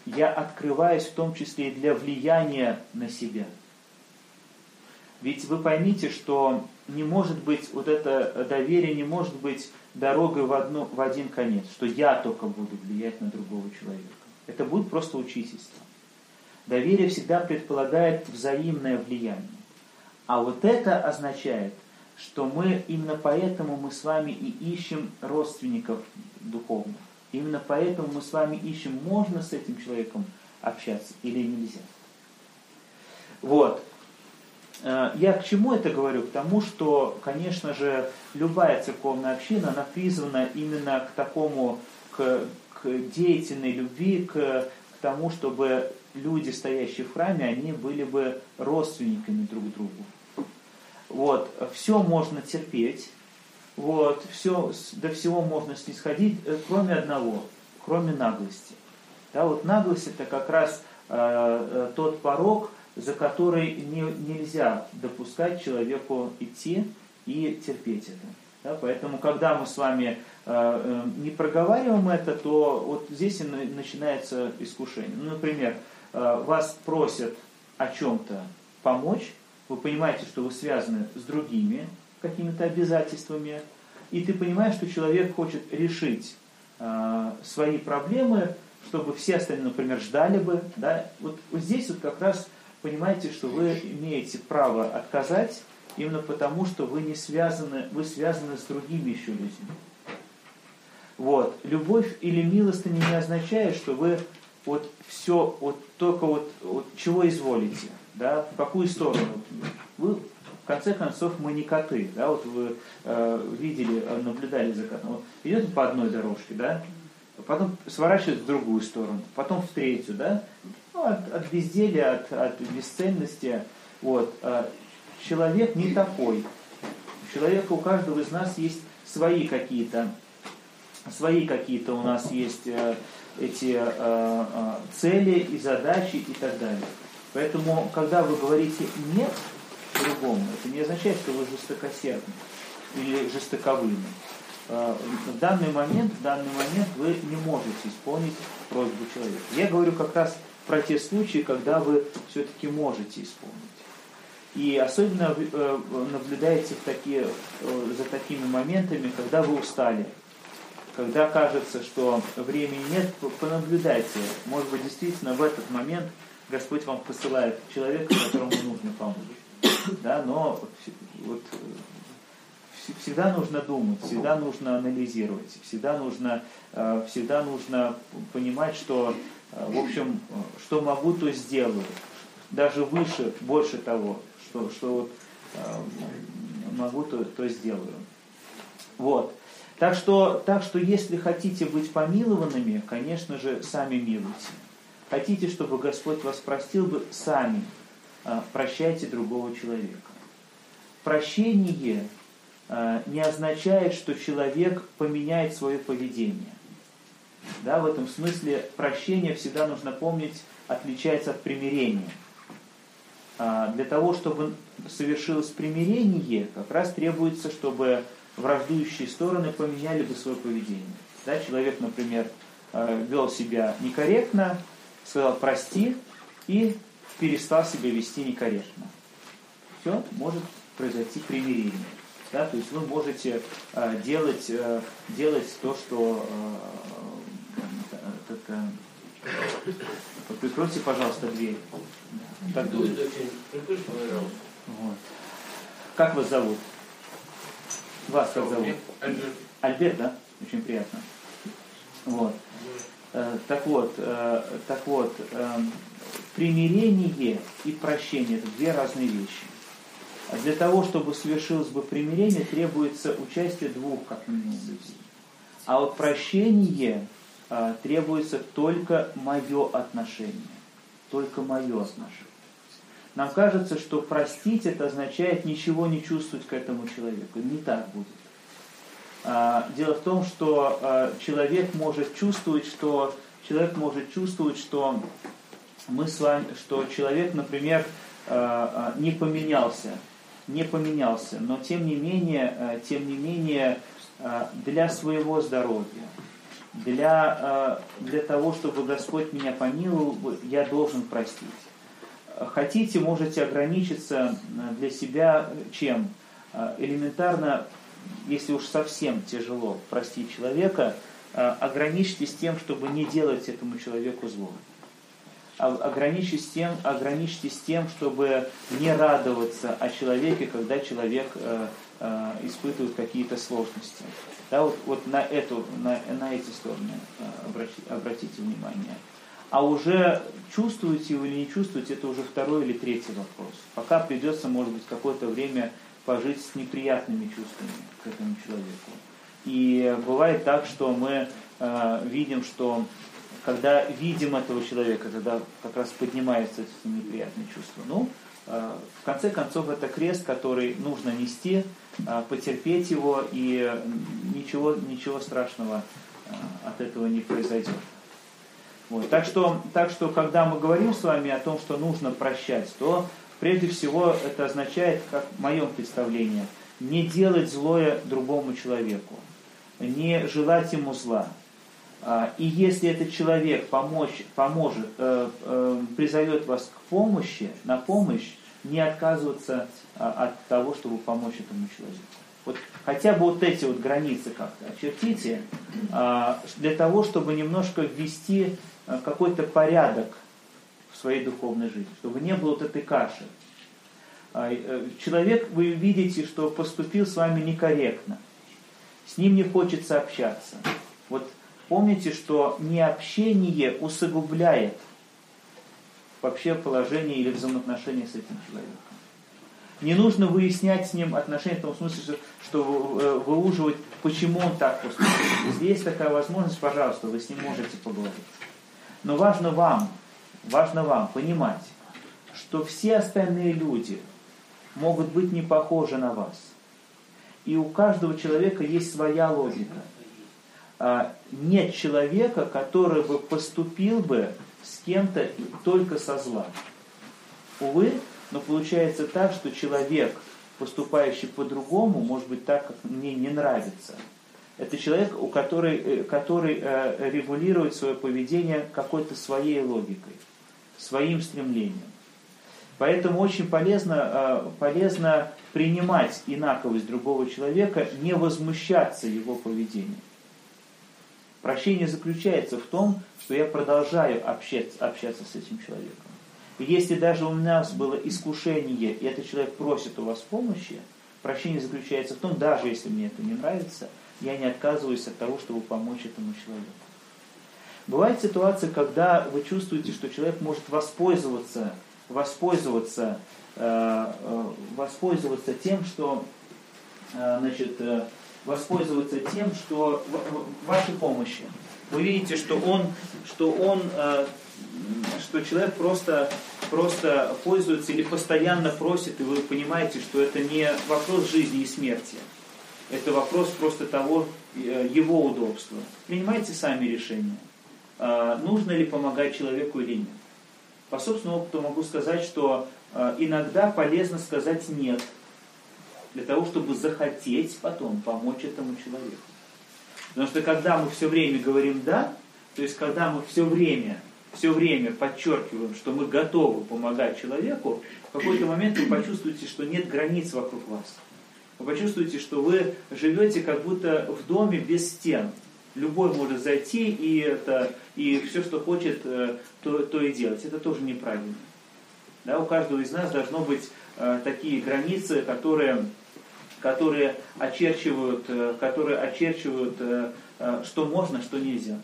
я открываюсь в том числе и для влияния на себя. Ведь вы поймите, что не может быть, вот это доверие не может быть дорогой в один конец, что я только буду влиять на другого человека. Это будет просто учительство. Доверие всегда предполагает взаимное влияние. А вот это означает, что именно поэтому мы с вами и ищем родственников духовных. Именно поэтому мы с вами ищем, можно с этим человеком общаться или нельзя. Вот. Я к чему это говорю? К тому, что, конечно же, любая церковная община, она призвана именно к такому, к деятельной любви, к тому, чтобы люди, стоящие в храме, они были бы родственниками друг другу. Вот. Все можно терпеть, вот. До всего можно снисходить, кроме одного, кроме наглости. Да, вот наглость — это как раз тот порог, за который нельзя допускать человеку идти и терпеть это. Да, поэтому, когда мы с вами не проговариваем это, то вот здесь и начинается искушение. Ну, например, вас просят о чем-то помочь, вы понимаете, что вы связаны с другими какими-то обязательствами, и ты понимаешь, что человек хочет решить свои проблемы, чтобы все остальные, например, ждали бы. Да? Вот здесь вот как раз понимаете, что вы имеете право отказать, именно потому, что вы связаны с другими еще людьми. Вот. Любовь или милостыня не означает, что вы вот все, вот только вот чего изволите, да, в какую сторону. Вы, в конце концов, мы не коты, да, вот вы видели, наблюдали за котом. Вот идет по одной дорожке, да, потом сворачивает в другую сторону, потом в третью, да, ну, от безделия, от бесцельности. Вот. Человек не такой. У человека, у каждого из нас есть свои какие-то у нас есть эти цели и задачи и так далее. Поэтому, когда вы говорите «нет» другому, это не означает, что вы жестокосердны или жестоковыйны. В данный момент вы не можете исполнить просьбу человека. Я говорю как раз про те случаи, когда вы все-таки можете исполнить. И особенно наблюдаете за такими моментами, когда вы устали, когда кажется, что времени нет, понаблюдайте. Может быть, действительно в этот момент Господь вам посылает человека, которому нужно помочь. Да, но вот, всегда нужно думать, всегда нужно анализировать, всегда нужно понимать, что, в общем, что могу, то сделаю. Даже больше того, что могу, то сделаю. Вот. Так что если хотите быть помилованными, конечно же, сами милуйте. Хотите, чтобы Господь вас простил, вы сами прощайте другого человека. Прощение не означает, что человек поменяет свое поведение. Да, в этом смысле прощение, всегда нужно помнить, отличается от примирения. Для того, чтобы совершилось примирение, как раз требуется, чтобы враждующие стороны поменяли бы свое поведение. Да, человек, например, вел себя некорректно, сказал «прости» и перестал себя вести некорректно. Все, может произойти примирение. Да, то есть вы можете делать то, что... Прикройте, пожалуйста, дверь. Так будет. Вот. Как вас зовут? Вас как зовут? Альберт. Альберт, да? Очень приятно. Вот. Так вот, примирение и прощение — это две разные вещи. Для того, чтобы совершилось бы примирение, требуется участие двух, как минимум, людей. А вот прощение требуется только мое отношение. Только мое отношение. Нам кажется, что простить — это означает ничего не чувствовать к этому человеку. Не так будет. Дело в том, что человек может чувствовать, что мы с вами, что человек, например, не поменялся, но тем не менее для своего здоровья, для того, чтобы Господь меня помиловал, я должен простить. Хотите, можете ограничиться для себя чем? Элементарно, если уж совсем тяжело простить человека, ограничьтесь тем, чтобы не делать этому человеку зло. Ограничьтесь тем, чтобы не радоваться о человеке, когда человек испытывает какие-то сложности. Да, вот на эти стороны обратите внимание. А уже чувствуете вы или не чувствуете, это уже второй или третий вопрос. Пока придется, может быть, какое-то время пожить с неприятными чувствами к этому человеку. И бывает так, что мы видим, что когда видим этого человека, тогда как раз поднимаются эти неприятные чувства. В конце концов, это крест, который нужно нести, потерпеть его, и ничего страшного от этого не произойдет. Вот. Так что, когда мы говорим с вами о том, что нужно прощать, то прежде всего это означает, как в моем представлении, не делать злое другому человеку, не желать ему зла. И если этот человек призовет вас к помощи, на помощь, не отказываться от того, чтобы помочь этому человеку. Вот хотя бы вот эти вот границы как-то очертите, для того, чтобы немножко ввести какой-то порядок в своей духовной жизни, чтобы не было вот этой каши. Человек, вы видите, что поступил с вами некорректно, с ним не хочется общаться. Вот помните, что необщение усугубляет вообще положение или взаимоотношения с этим человеком. Не нужно выяснять с ним отношения в том смысле, что выуживать, почему он так поступил. Если есть такая возможность, пожалуйста, вы с ним можете поговорить. Но важно вам понимать, что все остальные люди могут быть не похожи на вас. И у каждого человека есть своя логика. Нет человека, который бы поступил бы с кем-то только со зла. Увы, но получается так, что человек, поступающий по-другому, может быть так, как мне не нравится. Это человек, который регулирует свое поведение какой-то своей логикой, своим стремлением. Поэтому очень полезно принимать инаковость другого человека, не возмущаться его поведением. Прощение заключается в том, что я продолжаю общаться с этим человеком. И если даже у нас было искушение, и этот человек просит у вас помощи, прощение заключается в том, даже если мне это не нравится, я не отказываюсь от того, чтобы помочь этому человеку. Бывает ситуация, когда вы чувствуете, что человек может воспользоваться тем, что вашей помощи. Вы видите, что человек просто пользуется или постоянно просит, и вы понимаете, что это не вопрос жизни и смерти. Это вопрос просто того, его удобства. Принимайте сами решение, нужно ли помогать человеку или нет. По собственному опыту могу сказать, что иногда полезно сказать «нет», для того, чтобы захотеть потом помочь этому человеку. Потому что когда мы все время говорим «да», то есть когда мы все время подчеркиваем, что мы готовы помогать человеку, в какой-то момент вы почувствуете, что нет границ вокруг вас. Вы почувствуете, что вы живете как будто в доме без стен. Любой может зайти и все, что хочет, то и делать. Это тоже неправильно. Да, у каждого из нас должно быть такие границы, которые очерчивают, что можно, что нельзя.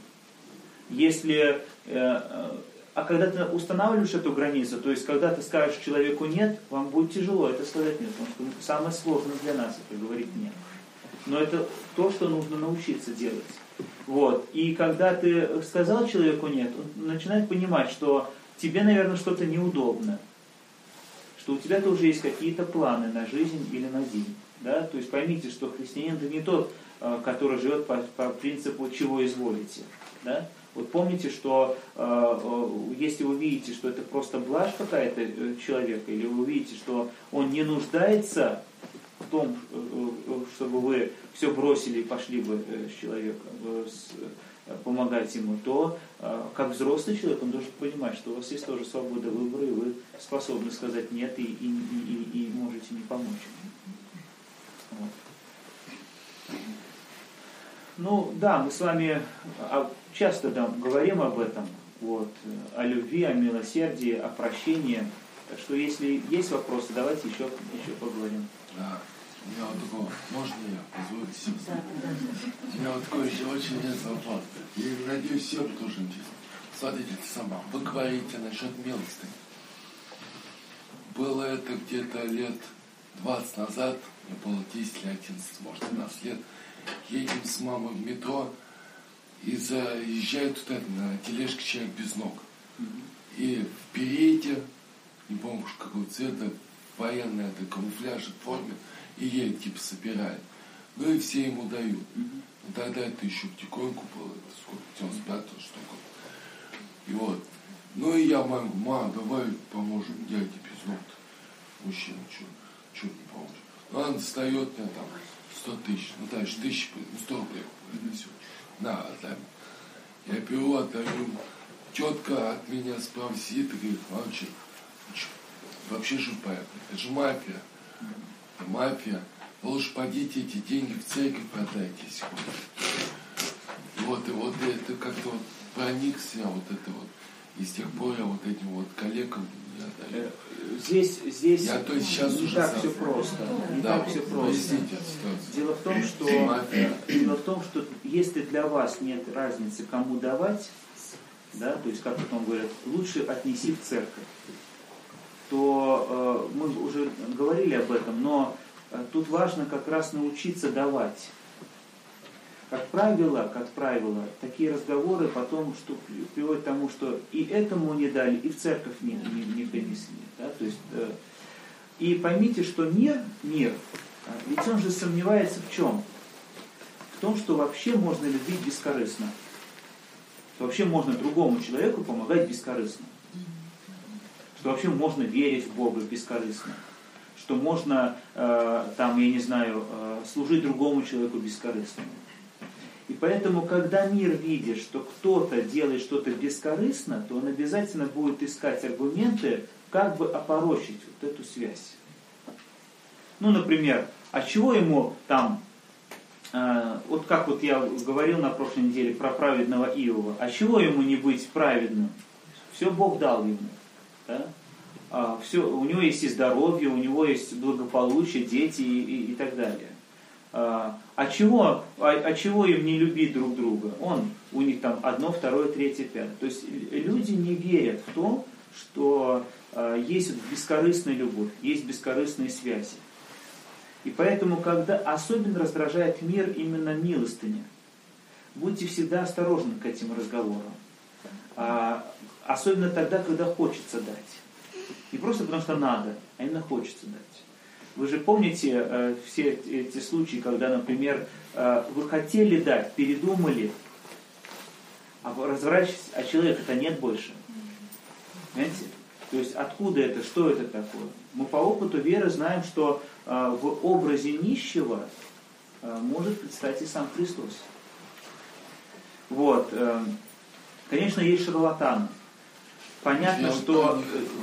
А когда ты устанавливаешь эту границу, то есть когда ты скажешь человеку «нет», вам будет тяжело это сказать «нет», потому что самое сложное для нас это говорить «нет». Но это то, что нужно научиться делать. Вот. И когда ты сказал человеку «нет», он начинает понимать, что тебе, наверное, что-то неудобно, что у тебя тоже есть какие-то планы на жизнь или на день. Да? То есть поймите, что христианин это не тот, который живет по принципу «чего изволите». Да? Вот помните, что если вы видите, что это просто блажь какая-то человека, или вы видите, что он не нуждается в том, чтобы вы все бросили и пошли бы с человеком, помогать ему, то как взрослый человек он должен понимать, что у вас есть тоже свобода выбора, и вы способны сказать нет и можете не помочь ему. Вот. Ну да, мы с вами часто говорим об этом, вот, о любви, о милосердии, о прощении. Так что если есть вопросы, давайте еще поговорим. Да. У меня вот такое, можно я? Позвольте себе. У меня вот такой еще очень интересный вопрос. И надеюсь, всем тоже интересно. Смотрите, сама. Вы говорите насчет милостыни. Было это где-то лет 20 назад, мне было 10 или 11, может, 12 лет. Едем с мамой в метро, и заезжает вот это на тележке человек без ног. И в берете, не помню, какого цвета, военный это камуфляж в форме, и едет, типа, собирает. Ну и все ему дают. И тогда это еще потихоньку было, это сколько, 95-го, что ли. И вот. Ну и я маме говорю, давай поможем дяде без ног. Мужчина, что не поможешь? Ну она достает мне там 100 тысяч, ну дальше 100 рублей. На, отдай. Я беру, отдаю. Тетка от меня спросит и говорит, вообще же порядок. Это же мафия. Это мафия. Вы лучше пойдите эти деньги в церковь продайте сегодня. И вот это как-то вот проникся, вот это вот. И с тех пор я вот этим вот коллегам не отдаю. Здесь я, то есть, сейчас не уже так сам. Все просто. Не да, так все просто. Дело в том, что если для вас нет разницы, кому давать, да, то есть, как потом говорят, лучше отнеси в церковь, то мы уже говорили об этом, но тут важно как раз научиться давать. Как правило, такие разговоры потом приводят к тому, что и этому не дали, и в церковь не принесли. Да? То есть, и поймите, что мир, ведь он же сомневается в чем? В том, что вообще можно любить бескорыстно. Что вообще можно другому человеку помогать бескорыстно. Что вообще можно верить в Бога бескорыстно. Что можно, служить другому человеку бескорыстно. И поэтому, когда мир видит, что кто-то делает что-то бескорыстно, то он обязательно будет искать аргументы, как бы опорочить вот эту связь. Ну, например, а чего ему там, вот как вот я говорил на прошлой неделе про праведного Иова, а чего ему не быть праведным? Все Бог дал ему. Да? Все, у него есть и здоровье, у него есть благополучие, дети и так далее. А чего им не любить друг друга? У них там 1, 2, 3, 5. То есть люди не верят в то, что есть бескорыстная любовь, есть бескорыстные связи. И поэтому, когда особенно раздражает мир именно милостыня, будьте всегда осторожны к этим разговорам. Особенно тогда, когда хочется дать. Не просто потому, что надо, а именно хочется дать. Вы же помните все эти случаи, когда, например, вы хотели дать, передумали, а разворачиваетесь, а человека-то нет больше. Понимаете? То есть откуда это, что это такое? Мы по опыту веры знаем, что в образе нищего может предстать и сам Христос. Вот. Конечно, есть шарлатаны. Понятно, что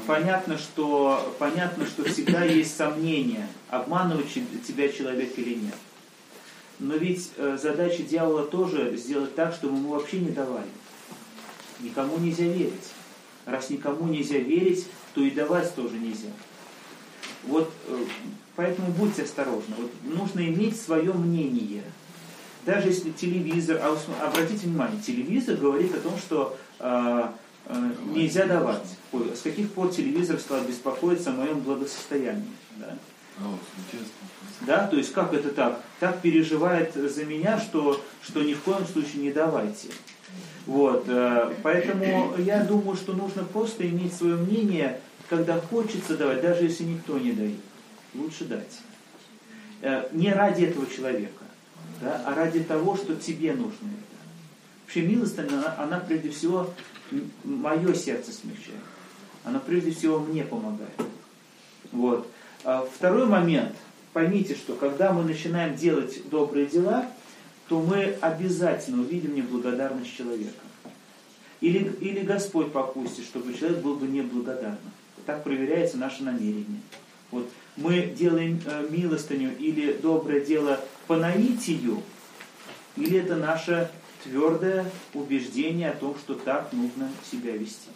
всегда есть сомнения, обманывает тебя человек или нет. Но ведь задача дьявола тоже сделать так, чтобы мы вообще не давали. Никому нельзя верить. Раз никому нельзя верить, то и давать тоже нельзя. Вот поэтому будьте осторожны. Вот нужно иметь свое мнение. Даже если телевизор, обратите внимание, телевизор говорит о том, что нельзя давать. С каких пор телевизор стал беспокоиться о моем благосостоянии? Да? Да, то есть как это так? Так переживает за меня, что ни в коем случае не давайте. Вот, поэтому я думаю, что нужно просто иметь свое мнение, когда хочется давать, даже если никто не дает. Лучше дать. Не ради этого человека, да, а ради того, что тебе нужно это. Вообще милость, она прежде всего мое сердце смягчает. Она прежде всего мне помогает. Вот. Второй момент. Поймите, что когда мы начинаем делать добрые дела, то мы обязательно увидим неблагодарность человека. Или Господь попустит, чтобы человек был бы неблагодарным. Так проверяется наше намерение. Вот мы делаем милостыню или доброе дело по наитию, или это наше твердое убеждение о том, что так нужно себя вести.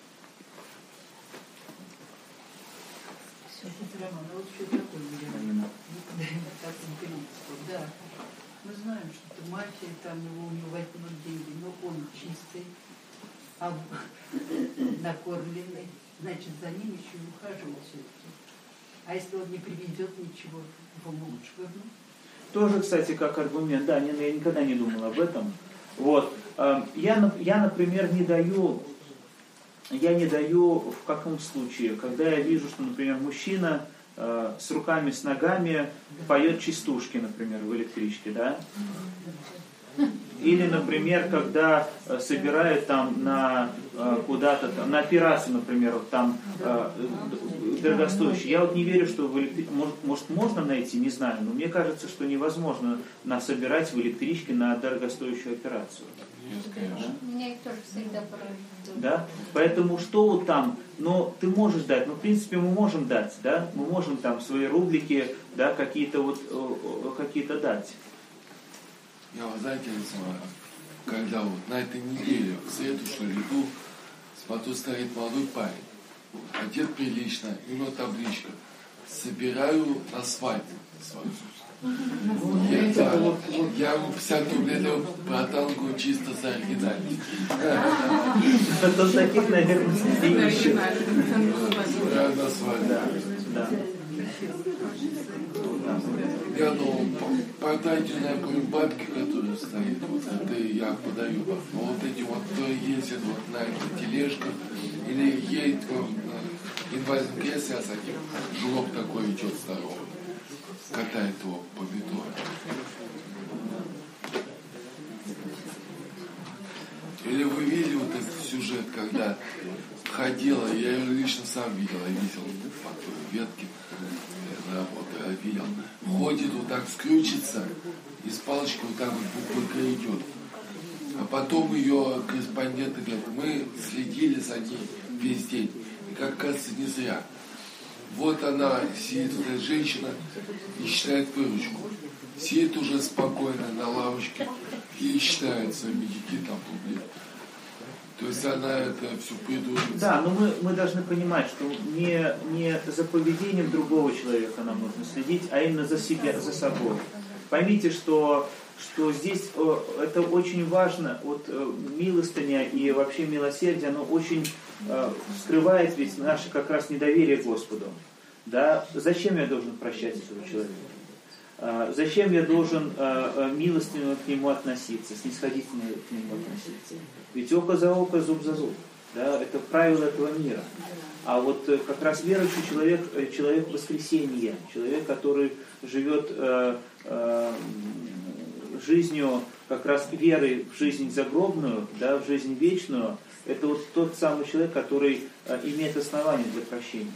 Да, мы знаем, что матери там у него возьмут деньги, но он чистый, накормленный, значит, за ним еще и ухаживал все-таки. А если он не приведет ничего, его могут швырнуть? Тоже, кстати, как аргумент. Да, я никогда не думал об этом. Вот. Я, например, не даю в каком случае, когда я вижу, что, например, мужчина с руками, с ногами поет частушки, например, в электричке, да? Или, например, когда собирают там на куда-то, на операцию, например, вот там дорогостоящий. Я вот не верю, что в может можно найти, не знаю, но мне кажется, что невозможно собирать в электричке на дорогостоящую операцию. Меня их тоже всегда поражает. Да? Поэтому что вот там, ты можешь дать, в принципе мы можем дать, да? Мы можем там свои рублики, да, какие-то дать. Я, вы знаете, когда вот на этой неделе, в среду, что ли, иду, смотрю, стоит молодой парень, одет прилично, и у него табличка: собираю на свадьбу свою. Я ему 50 рублей дал, братан, чисто за оригинальность. Потом таких, наверное, не ищет. На свадьбу. Да. Я думал, подайте на какой-нибудь бабке, которая стоит, вот это я подаю. Но вот эти вот, кто ездит вот на этих тележках, или едет в инвалидном кресле, а за ним жлоб такой идет здоровый, катает его по бетону. Или вы видели вот этот сюжет, когда ходила, я ее лично сам видел, я видел по ветке, я видел, ходит вот так, скрючится, и с палочкой вот так вот буквально идет. А потом ее корреспонденты говорят, мы следили за ней весь день, и как кажется, не зря. Вот она сидит, вот эта женщина, и считает выручку. Сидит уже спокойно на лавочке и считает свои медики там рублей. То есть она это все придумывает. Да, но мы должны понимать, что не за поведением другого человека нам нужно следить, а именно за себя, за собой. Поймите, что здесь это очень важно, вот милостыня и вообще милосердие, оно очень скрывает ведь наше как раз недоверие к Господу. Да? Зачем я должен прощать этого человека? Зачем я должен милостивно к нему относиться, снисходительно к нему относиться? Ведь око за око, зуб за зуб. Да? Это правило этого мира. А вот как раз верующий человек воскресения, человек, который живет жизнью, как раз верой в жизнь загробную, да, в жизнь вечную, это вот тот самый человек, который имеет основания для прощения.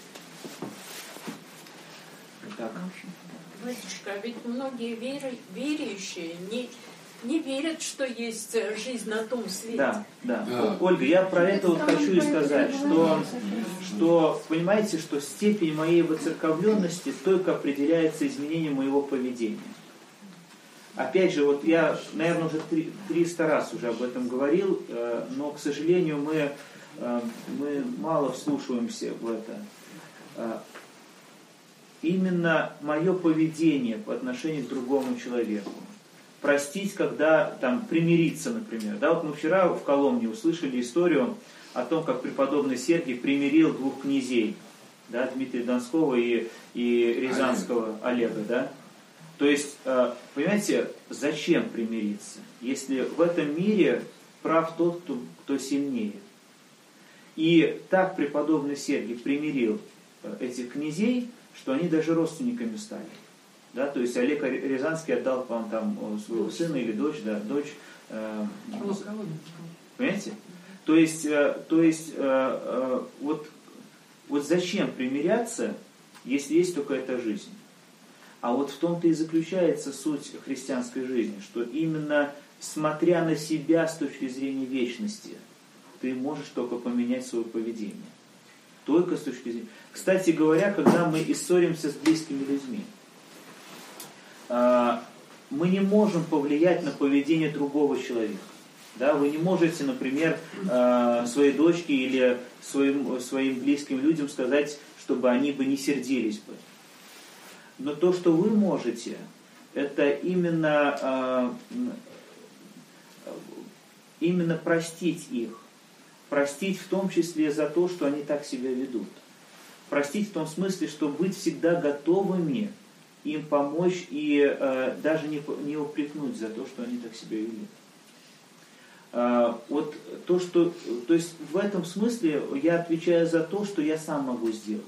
Так. Батюшка, ведь многие верующие не верят, что есть жизнь на том свете. Да. Ольга, я про это вот хочу и сказать, что понимаете, что степень моей воцерковленности только определяется изменением моего поведения. Опять же, вот я, наверное, уже 300 раз уже об этом говорил, но, к сожалению, мы мало вслушиваемся в это. Именно мое поведение по отношению к другому человеку. Простить, когда там примириться, например. Да, вот мы вчера в Коломне услышали историю о том, как преподобный Сергий примирил двух князей, да, Дмитрия Донского и Рязанского Олега, да. То есть, понимаете, зачем примириться, если в этом мире прав тот, кто сильнее. И так преподобный Сергий примирил этих князей, что они даже родственниками стали. Да, то есть Олег Рязанский отдал вам там своего сына или дочь, да, дочь. Понимаете? То есть вот зачем примиряться, если есть только эта жизнь? А вот в том-то и заключается суть христианской жизни, что именно смотря на себя с точки зрения вечности, ты можешь только поменять свое поведение. Только с точки зрения... Кстати говоря, когда мы и ссоримся с близкими людьми, мы не можем повлиять на поведение другого человека. Да, вы не можете, например, своей дочке или своим близким людям сказать, чтобы они бы не сердились бы. Но то, что вы можете, это именно простить их. Простить в том числе за то, что они так себя ведут. Простить в том смысле, что быть всегда готовыми им помочь и даже не упрекнуть за то, что они так себя ведут. Вот то есть в этом смысле я отвечаю за то, что я сам могу сделать.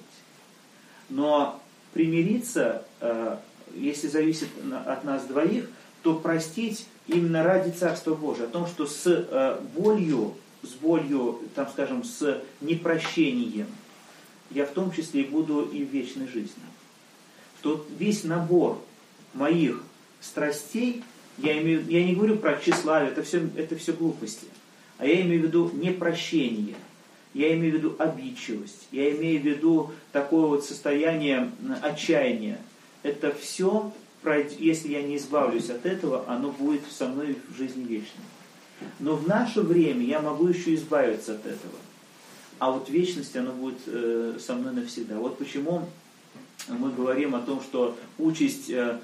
Но примириться, если зависит от нас двоих, то простить именно ради Царства Божия. О том, что с болью, там, скажем, с непрощением, я в том числе и буду и в вечной жизни. Что весь набор моих страстей, я не говорю про тщеславие, это все глупости, а я имею в виду непрощение, я имею в виду обидчивость, я имею в виду такое вот состояние отчаяния. Это все, если я не избавлюсь от этого, оно будет со мной в жизни вечной. Но в наше время я могу еще избавиться от этого. А вот вечность, оно будет со мной навсегда. Вот почему мы говорим о том, что участь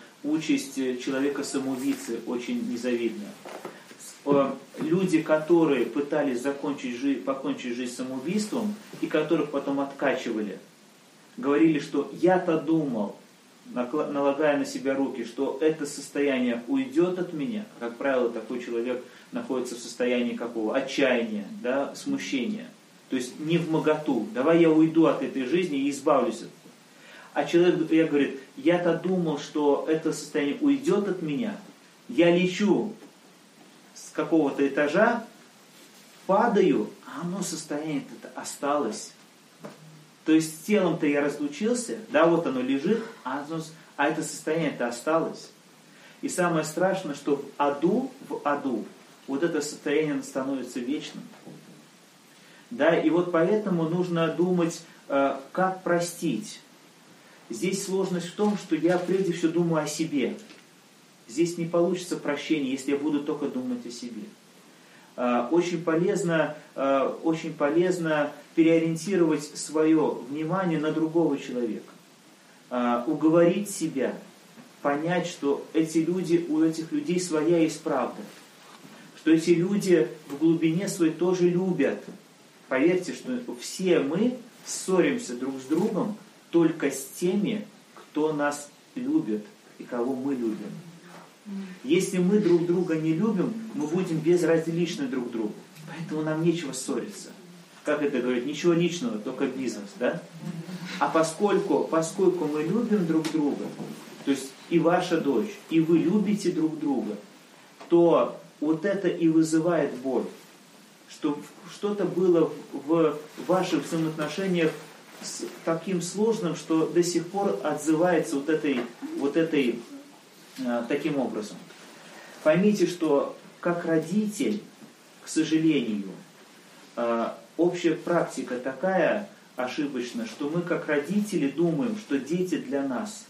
человека-самоубийцы очень незавидная. Люди, которые пытались покончить жизнь самоубийством, и которых потом откачивали, говорили, что я-то думал, налагая на себя руки, что это состояние уйдет от меня. Как правило, такой человек находится в состоянии какого? Отчаяния, да, смущения. То есть не вмоготу. Давай я уйду от этой жизни и избавлюсь от этого. А человек говорит, я-то думал, что это состояние уйдет от меня. Я лечу с какого-то этажа, падаю, а оно состояние-то осталось. То есть с телом-то я разлучился, да, вот оно лежит, а это состояние-то осталось. И самое страшное, что в аду, вот это состояние становится вечным. Да, и вот поэтому нужно думать, как простить. Здесь сложность в том, что я прежде всего думаю о себе. Здесь не получится прощение, если я буду только думать о себе. Очень полезно переориентировать свое внимание на другого человека. Уговорить себя, понять, что у этих людей своя есть правда. Что эти люди в глубине своей тоже любят. Поверьте, что все мы ссоримся друг с другом только с теми, кто нас любит и кого мы любим. Если мы друг друга не любим, мы будем безразличны друг другу. Поэтому нам нечего ссориться. Как это говорит? Ничего личного, только бизнес, да? А поскольку мы любим друг друга, то есть и ваша дочь, и вы любите друг друга, то вот это и вызывает боль. Что что-то было в ваших взаимоотношениях таким сложным, что до сих пор отзывается таким образом. Поймите, что как родитель, к сожалению, общая практика такая ошибочная, что мы как родители думаем, что дети для нас.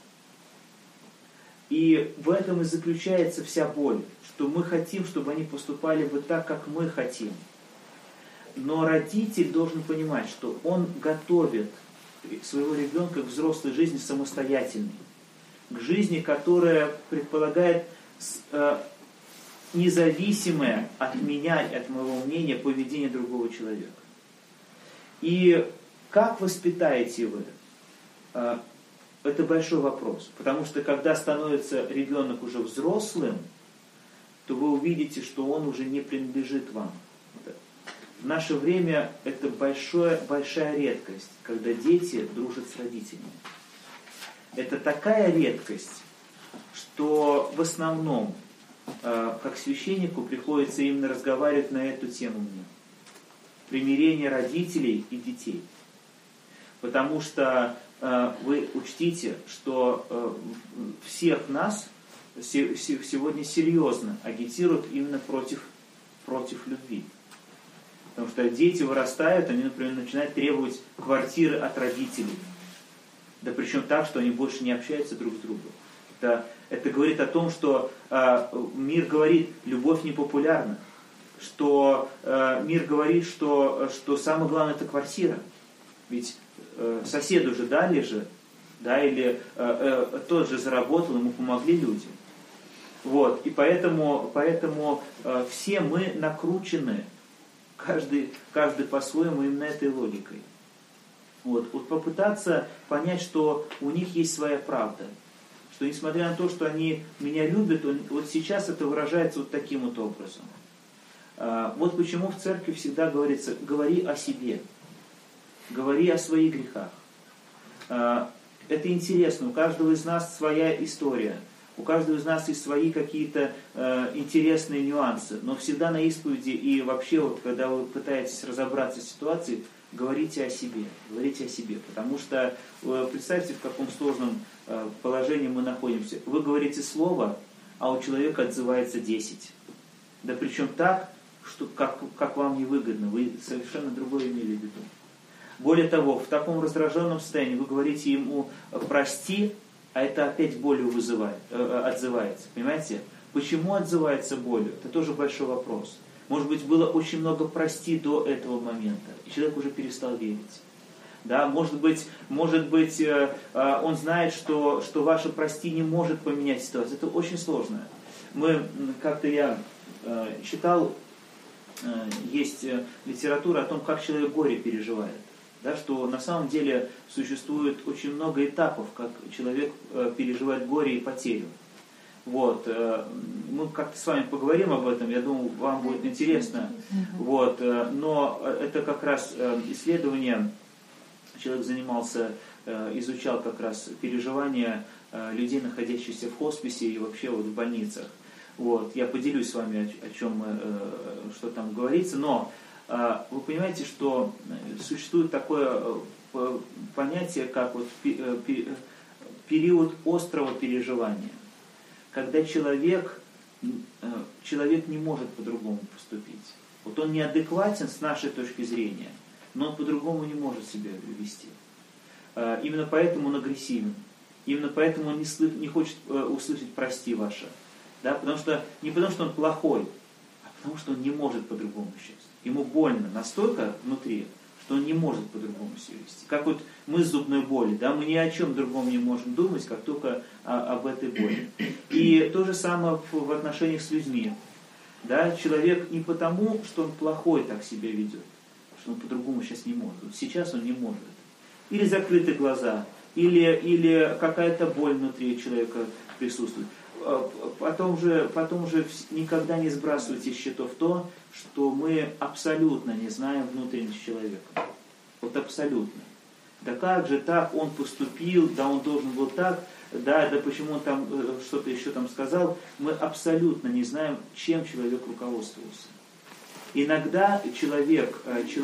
И в этом и заключается вся боль, что мы хотим, чтобы они поступали бы так, как мы хотим. Но родитель должен понимать, что он готовит своего ребенка к взрослой жизни самостоятельной. К жизни, которая предполагает независимое от меня, от моего мнения, поведение другого человека. И как воспитаете вы? Это большой вопрос. Потому что когда становится ребенок уже взрослым, то вы увидите, что он уже не принадлежит вам. В наше время это большая редкость, когда дети дружат с родителями. Это такая редкость, что в основном, как священнику, приходится именно разговаривать на эту тему мне. Примирение родителей и детей. Потому что вы учтите, что всех нас сегодня серьезно агитируют именно против любви. Потому что дети вырастают, они, например, начинают требовать квартиры от родителей. Да причем так, что они больше не общаются друг с другом. Это говорит о том, что мир говорит, любовь непопулярна. Что мир говорит, что самое главное это квартира. Ведь соседу же дали же, да, или тот же заработал, ему помогли люди. Вот, и поэтому все мы накручены, каждый по-своему именно этой логикой. Вот попытаться понять, что у них есть своя правда. Что несмотря на то, что они меня любят, вот сейчас это выражается вот таким вот образом. Вот почему в церкви всегда говорится, говори о себе, говори о своих грехах. Это интересно, у каждого из нас своя история, у каждого из нас есть свои какие-то интересные нюансы, но всегда на исповеди и вообще, вот, когда вы пытаетесь разобраться в ситуации, говорите о себе, потому что представьте, в каком сложном положении мы находимся. Вы говорите слово, а у человека отзывается 10. Да причем так, что как вам невыгодно, вы совершенно другое имели в виду. Более того, в таком раздраженном состоянии вы говорите ему «прости», а это опять болью отзывается. Понимаете? Почему отзывается болью? Это тоже большой вопрос. Может быть, было очень много «прости» до этого момента, и человек уже перестал верить. Да? Может быть, он знает, что ваше «прости» не может поменять ситуацию. Это очень сложно. Я читал, есть литература о том, как человек горе переживает. Да, что на самом деле существует очень много этапов, как человек переживает горе и потерю. Вот. Мы как-то с вами поговорим об этом, я думаю, вам будет интересно. Вот. Но это как раз исследование, человек изучал как раз переживания людей, находящихся в хосписе и вообще вот в больницах. Вот. Я поделюсь с вами, что там говорится, но вы понимаете, что существует такое понятие, как вот период острого переживания, когда человек не может по-другому поступить. Вот он неадекватен с нашей точки зрения, но он по-другому не может себя вести. Именно поэтому он агрессивен. Именно поэтому он не хочет услышать «прости ваше». Да? Не потому что он плохой, а потому что он не может по-другому счастье. Ему больно настолько внутри, что он не может по-другому себя вести. Как вот мы с зубной болью, да, мы ни о чем другом не можем думать, как только об этой боли. И то же самое в отношениях с людьми. Да, человек не потому, что он плохой так себя ведет, что он по-другому сейчас не может. Вот сейчас он не может. Или закрыты глаза, или какая-то боль внутри человека присутствует. Потом же никогда не сбрасывайте с счетов то, что мы абсолютно не знаем внутренность человека. Вот абсолютно. Да как же так он поступил, да он должен был так, да почему он там что-то еще там сказал. Мы абсолютно не знаем, чем человек руководствовался. Иногда человек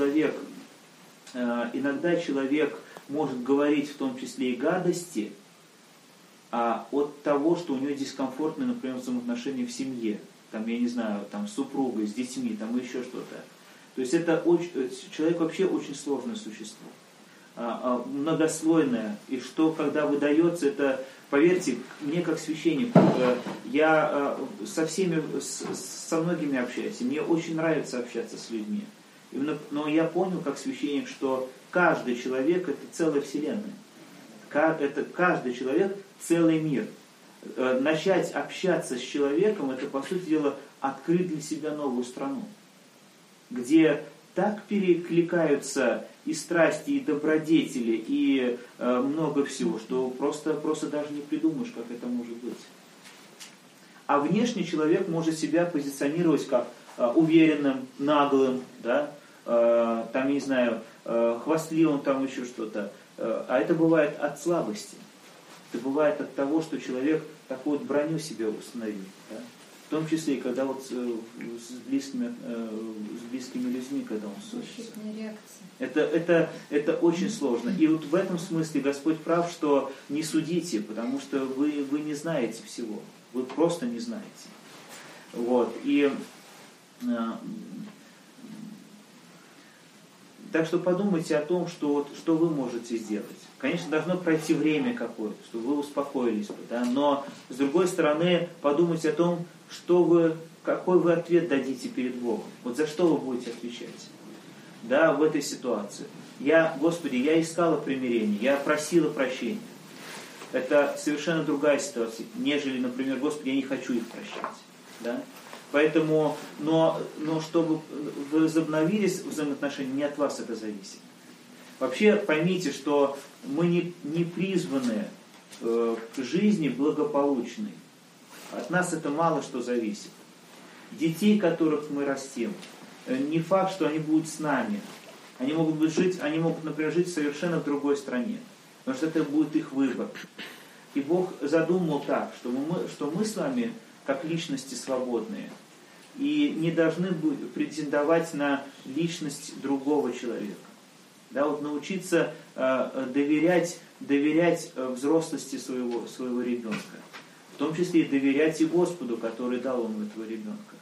может говорить в том числе и гадости, от того, что у него дискомфортные, например, взаимоотношения в семье, там, я не знаю, там, с супругой, с детьми, там, еще что-то. То есть человек вообще очень сложное существо, многослойное, и что, когда выдается, это, поверьте, мне как священнику, я со многими общаюсь, и мне очень нравится общаться с людьми. Но я понял, как священник, что каждый человек – это целая вселенная. Каждый человек – целый мир. Начать общаться с человеком – это, по сути дела, открыть для себя новую страну, где так перекликаются и страсти, и добродетели, и много всего, что просто даже не придумаешь, как это может быть. А внешне человек может себя позиционировать как уверенным, наглым, да, там, не знаю, хвастливым, там еще что-то. А это бывает от слабости. Это бывает от того, что человек такую вот броню себе установил. Да? том числе и когда вот с близкими людьми, когда он ссорится. Это очень сложно. И вот в этом смысле Господь прав, что не судите, потому что вы не знаете всего. Вы просто не знаете. Вот. И так что подумайте о том, что вы можете сделать. Конечно, должно пройти время какое-то, чтобы вы успокоились бы, да? Но с другой стороны, подумайте о том, какой вы ответ дадите перед Богом. Вот за что вы будете отвечать, да, в этой ситуации. Господи, я искала примирение, я просила прощения. Это совершенно другая ситуация, нежели, например, Господи, я не хочу их прощать. Да? Поэтому, но чтобы возобновились взаимоотношения, не от вас это зависит. Вообще поймите, что мы не призваны к жизни благополучной. От нас это мало что зависит. Детей, которых мы растим, не факт, что они будут с нами. Они могут, например, жить совершенно в другой стране. Потому что это будет их выбор. И Бог задумал так, что мы с вами, как личности свободные, и не должны претендовать на личность другого человека. Да, вот научиться доверять взрослости своего ребенка. В том числе и доверять и Господу, который дал ему этого ребенка.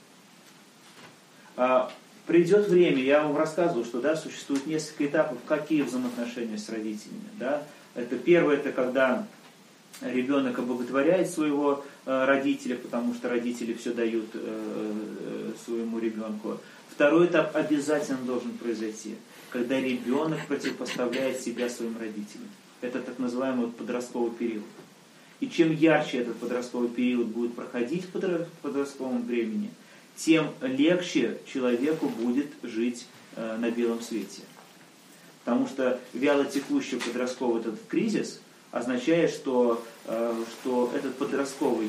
Придет время, я вам рассказывал, что да, существует несколько этапов, какие взаимоотношения с родителями. Да? Первое, это когда ребенок обоготворяет своего родителя, потому что родители все дают своему ребенку. Второй этап обязательно должен произойти, когда ребенок противопоставляет себя своим родителям. Это так называемый подростковый период. И чем ярче этот подростковый период будет проходить в подростковом времени, тем легче человеку будет жить на белом свете. Потому что вялотекущий подростковый этот кризис означает, что эта подростковая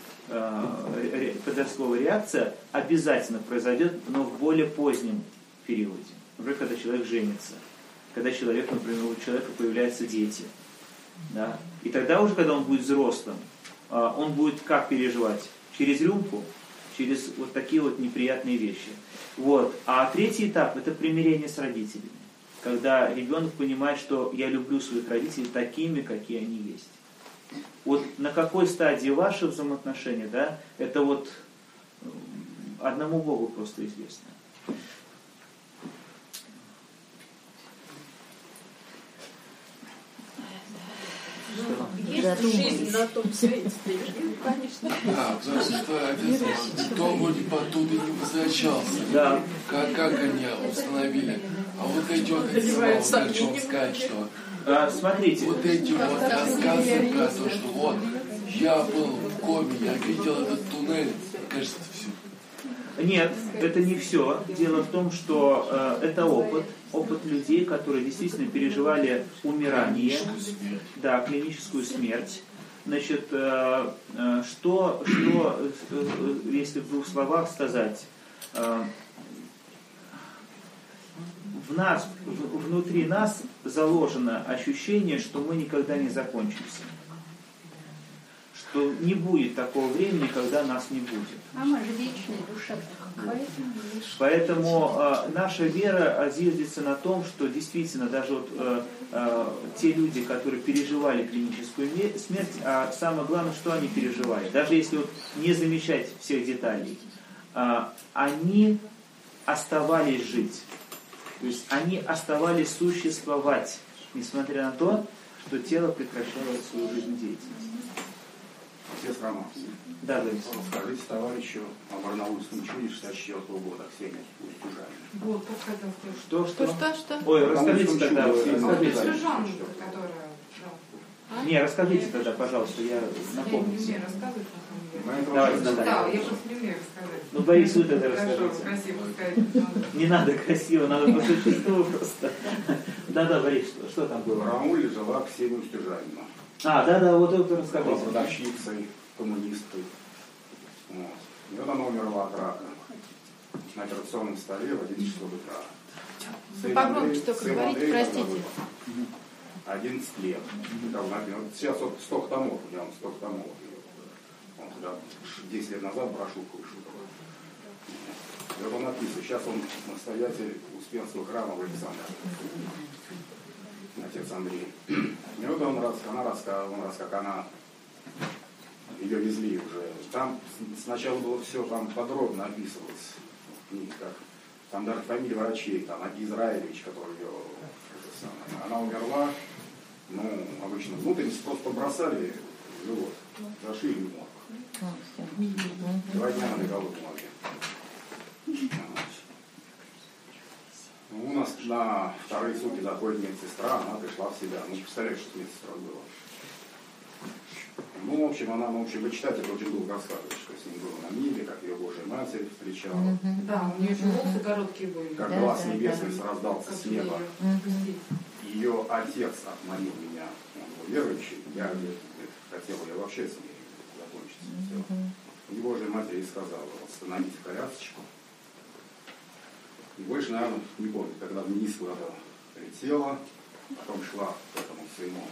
реакция обязательно произойдет, но в более позднем периоде. Например, когда человек женится, когда у человека появляются дети. Да? И тогда уже, когда он будет взрослым, он будет как переживать? Через рюмку, через вот такие вот неприятные вещи. Вот. А третий этап – это примирение с родителями. Когда ребенок понимает, что я люблю своих родителей такими, какие они есть. Вот на какой стадии ваши взаимоотношения, да, это вот одному Богу просто известно. Есть жизнь на том свете? Конечно. Да, потому что отец никто вроде бы оттуда не возвращался. Да. Как они установили? А вот эти вот, хочу вам сказать, что смотрите. Вот эти вот рассказы про то, что вот я был в коме, я видел этот туннель, кажется, все. Нет, это не все. Дело в том, что это опыт людей, которые действительно переживали умирание, да, клиническую смерть. Значит, что если в двух словах сказать, внутри нас заложено ощущение, что мы никогда не закончимся. Что не будет такого времени, когда нас не будет. А мы же вечная душа. Поэтому наша вера зиждется на том, что действительно даже вот те люди, которые переживали клиническую смерть, а самое главное, что они переживали, даже если вот не замечать всех деталей, они оставались жить. То есть они оставались существовать, несмотря на то, что тело прекращало свою жизнедеятельность. Отец Роман. Да, Борис. Скажите товарищу о барнаульском чуде 64 года, Ксения Устюжанина. Вот, как хотел сказать. Что? Ой, расскажите тогда. Устюжанка, которая... Не, расскажите тогда, пожалуйста, я напомню. Не, рассказывать на самом деле. Давайте, Да, я просто не умею рассказать. Ну, Борис, вы тогда Хорошо, расскажите. красиво сказать. Не надо красиво, надо по существу просто. Да, Борис, что там В было? Барнауле жила Ксения Устюжанина. Да, вот это Была расскажите. продавщицей, коммунисткой. Вот. И вот она умерла от рака на операционном столе в 11 часов утра. Погромче только говорите, простите. 11 лет. Сейчас вот столько томов, я вам столько томов. Вот. когда 10 лет назад брошюрка вышла. И вот он написан, сейчас он настоятель Успенского храма в Александре, отец Андрей. И вот он рассказал, как она, ее везли уже. Там сначала было все там подробно описывалось в книге, как там даже фамилия врачей, там Израилевич, который ее, она умерла, ну, обычно внутренность просто бросали в живот, зашили в мозг. 2 дня на беговой бумаге. У нас на вторые сутки заходит медсестра, она пришла в себя. Ну, представляешь, что с медсестрой было. Ну, в общем, вы читать это очень долго рассказывает, что с ним было на Ниве, как ее Божья Матерь встречала. Да, у нее же волосы короткие были. Как глаз небесный раздался с неба. Ее отец отманил меня, он был верующий, я хотел я вообще с ней закончить. И Божья Матерь ей сказала: остановите колясочку. И больше, наверное, не помню, когда вниз куда-то летела, потом шла к этому своему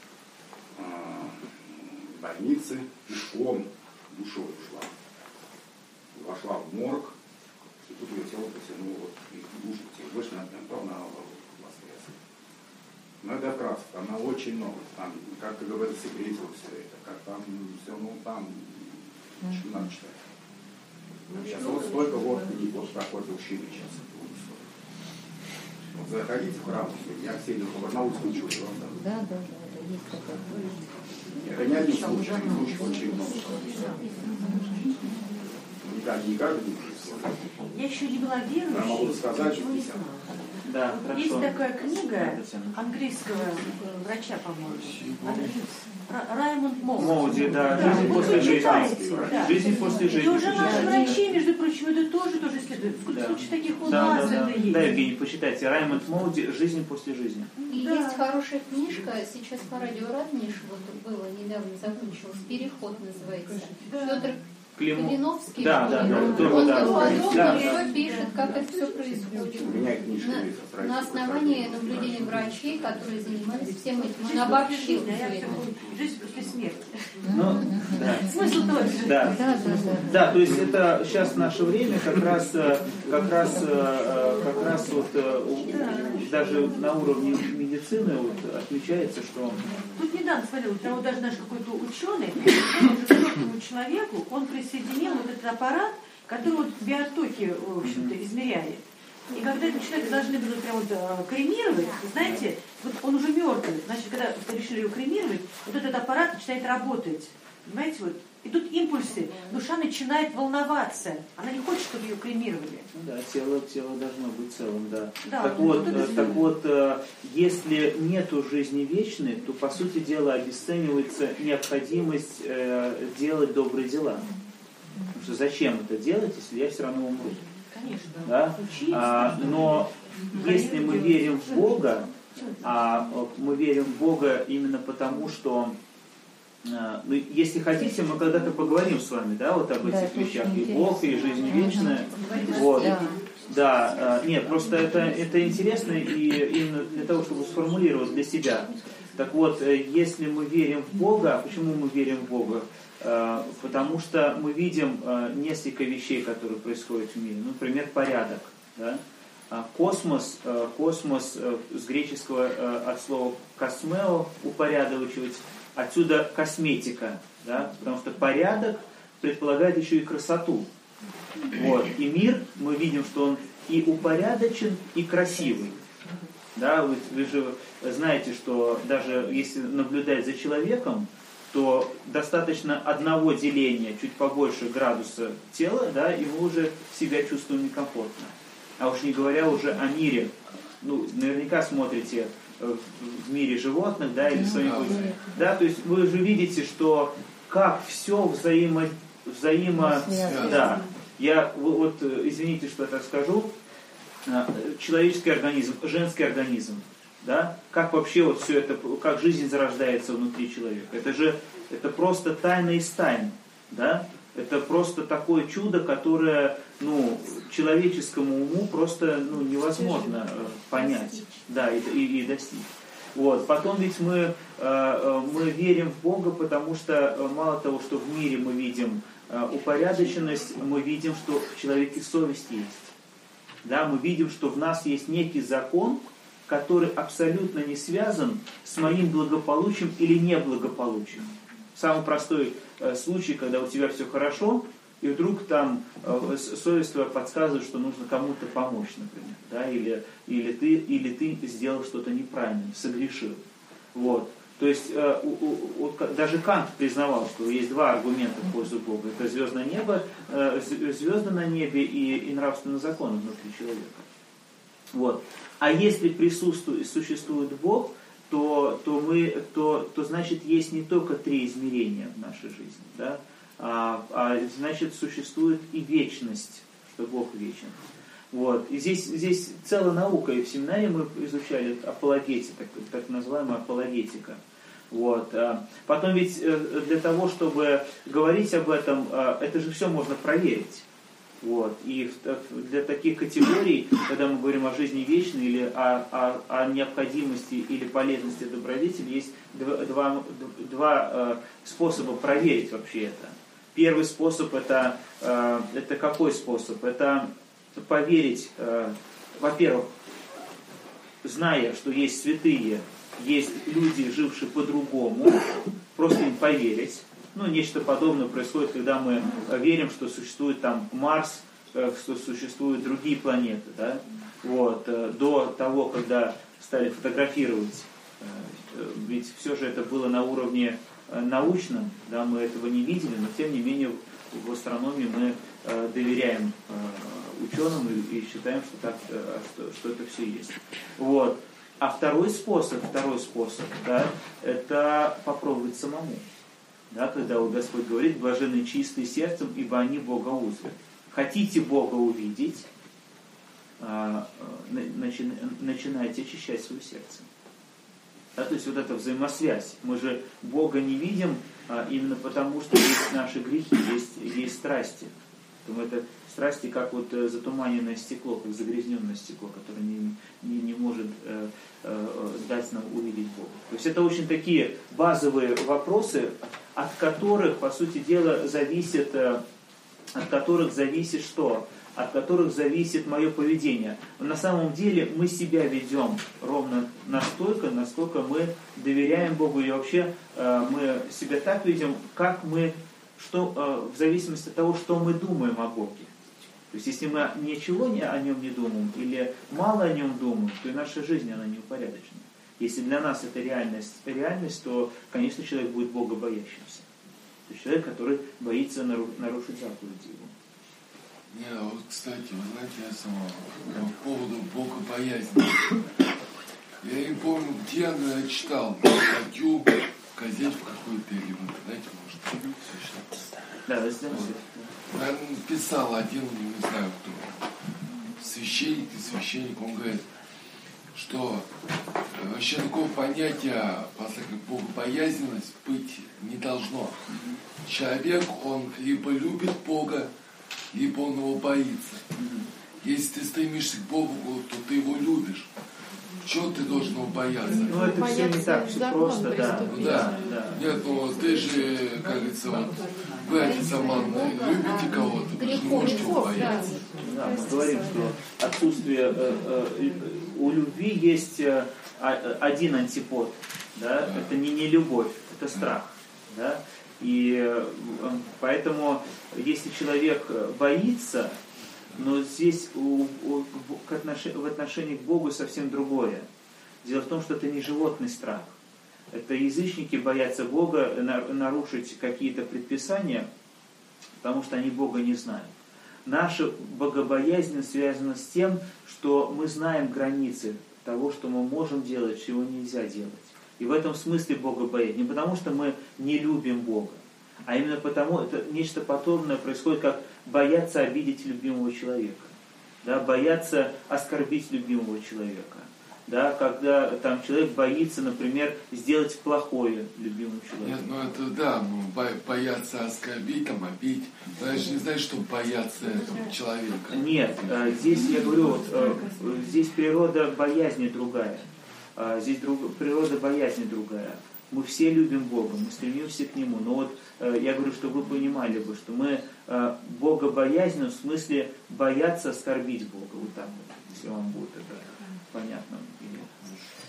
больнице, пешком, душой ушла. Вошла в морг, и тут ее тело потянуло, вот, и душу тела. Больше, наверное, на воскрес. Но это вкратце, там на очень много. Там, как говорится, секретило все это, как там все, ну там очень надо читать. Сейчас вот столько вот книг, вот такой учили сейчас. Вот заходите в храм, я Ксения Барнаульскую учу. Да, есть такое. Это не один случай, очень много. Не каждый день. Я еще не была верующей, могу сказать, ничего не знала. Да, хорошо. Есть такая книга английского врача, по-моему, Раймонд Моуди, да, Да, «Жизнь вот после вы жизни». читаете, да. «Жизнь после жизни». И уже наши почитайте. врачи, между прочим, это тоже исследуют. В случае таких у Да, нас это есть. Да, Евгений, почитайте. Раймонд Моуди «Жизнь после жизни». И есть хорошая книжка, сейчас по радио Радниш, вот было недавно закончилось, «Переход» называется. Федор Калиновский. Да. Он подробно все пишет, как это все происходит. У меня книжка На основании наблюдений врачей, которые занимались всем этим. Он обобщил все это. Жизнь после смерти. Ну, да. Смысл тот же. Да, то есть это сейчас наше время как раз вот даже на уровне медицины вот отмечается, что... Тут недавно смотрел, там вот даже наш какой-то ученый, взрослому человеку, он присоединил вот этот аппарат, который вот биотоки, в общем-то, измеряет. И когда этого человека должны были прям вот кремировать, знаете, вот он уже мертвый, значит, когда решили его кремировать, вот этот аппарат начинает работать. Понимаете, вот. И тут импульсы, душа начинает волноваться. Она не хочет, чтобы ее кремировали. Да, тело должно быть целым, да. Так вот, если нету жизни вечной, то, по сути дела, обесценивается необходимость делать добрые дела. Потому что зачем это делать, если я все равно умру? Конечно, да. Но если мы верим в Бога, мы верим в Бога именно потому, что если хотите, мы когда-то поговорим с вами, да, вот об этих вещах, и Бог, и жизнь вечная. Вот. Да, нет, просто это интересно и именно для того, чтобы сформулировать для себя. Так вот, если мы верим в Бога, почему мы верим в Бога? Потому что мы видим несколько вещей, которые происходят в мире. Например, порядок. Да? Космос с греческого от слова «космео» — упорядочивать. Отсюда косметика, да? Потому что порядок предполагает еще и красоту. Вот. И мир, мы видим, что он и упорядочен, и красивый. Да? Вы же знаете, что даже если наблюдать за человеком, то достаточно одного деления, чуть побольше градуса тела, да, и мы уже себя чувствуем некомфортно. А уж не говоря уже о мире. Ну, наверняка смотрите в мире животных, да, или что-нибудь. Да, то есть вы же видите, что как все да. Я вот, извините, что я так скажу, человеческий организм, женский организм, да, как вообще вот все это, как жизнь зарождается внутри человека. Это просто тайна из тайн, да. Это просто такое чудо, которое, человеческому уму просто, невозможно понять, да, и достичь. Вот. Потом ведь мы верим в Бога, потому что мало того, что в мире мы видим упорядоченность, мы видим, что в человеке совесть есть. Да, мы видим, что в нас есть некий закон, который абсолютно не связан с моим благополучием или неблагополучием. Самый простой случай, когда у тебя все хорошо, и вдруг там совесть твоя подсказывает, что нужно кому-то помочь, например, да, или ты сделал что-то неправильно, согрешил. Вот. То есть даже Кант признавал, что есть два аргумента в пользу Бога. Это звездное небо, звезды на небе и нравственные законы внутри человека. Вот. А если существует Бог, то значит есть не только три измерения в нашей жизни, да? А значит существует и вечность, что Бог вечен. Вот. И здесь целая наука, и в семинаре мы изучали апологетика, так называемая апологетика. Вот. Потом ведь для того, чтобы говорить об этом, это же все можно проверить. Вот. И для таких категорий, когда мы говорим о жизни вечной или о необходимости или полезности добродетели, есть два способа проверить вообще это. Первый способ это какой способ? Это поверить, во-первых, зная, что есть святые, есть люди, жившие по-другому, просто им поверить. Нечто подобное происходит, когда мы верим, что существует там Марс, что существуют другие планеты. Да? Вот. До того, когда стали фотографировать, ведь все же это было на уровне научном, да, мы этого не видели, но тем не менее в астрономии мы доверяем ученым и считаем, что это все есть. Вот. А второй способ, да, это попробовать самому. Да, когда вот Господь говорит: блаженны чистые сердцем, ибо они Бога узрят. Хотите Бога увидеть, начинайте очищать свое сердце. Да, то есть вот эта взаимосвязь. Мы же Бога не видим именно потому, что есть наши грехи, есть страсти. Это страсти, как вот затуманенное стекло, как загрязненное стекло, которое не может дать нам увидеть Бога. То есть это очень такие базовые вопросы, от которых, по сути дела, зависит что? От которых зависит мое поведение. На самом деле мы себя ведем ровно настолько, насколько мы доверяем Богу, и вообще мы себя так ведем, как мы, в зависимости от того, что мы думаем о Боге. То есть если мы ничего о нем не думаем или мало о нем думаем, то и наша жизнь, она неупорядочена. Если для нас это реальность, то, конечно, человек будет богобоящимся. То есть человек, который боится нарушить заповеди его. Вот, кстати, вы знаете, по поводу богобоязни. Я не помню, где я читал статью, в газете какой-то или в интернете, может, да, наверное, писал один, не знаю кто, священник, он говорит, что вообще такого понятия, как богобоязненность, быть не должно. Человек, он либо любит Бога, либо он его боится. Если ты стремишься к Богу, то ты его любишь. Чего ты должен его бояться? Это все не так, все просто, да. Нет, ты же, как говорится, вы, отец Аман, любите кого-то, вы же не можете его бояться. Да, мы говорим, что отсутствие у любви есть один антипод, да? Это не любовь, это страх, да? И поэтому, если человек боится, но здесь в отношении к Богу совсем другое. Дело в том, что это не животный страх. Это язычники боятся Бога нарушить какие-то предписания, потому что они Бога не знают. Наша богобоязнь связана с тем, что мы знаем границы того, что мы можем делать, чего нельзя делать. И в этом смысле богобоязнь. Не потому, что мы не любим Бога, а именно потому, это нечто подобное происходит, как бояться обидеть любимого человека, да, бояться оскорбить любимого человека. Да, когда там человек боится, например, сделать плохое любимому человеку. Нет, это да, бояться оскорбить, обидеть. Но я же не знаю, что бояться этого человека. Нет, здесь я говорю, здесь природа боязни другая. Здесь природа боязни другая. Мы все любим Бога, мы стремимся к Нему. Но вот я говорю, чтобы вы понимали бы, что мы богобоязненны в смысле бояться оскорбить Бога. Вот так вот, если вам будет это понятно.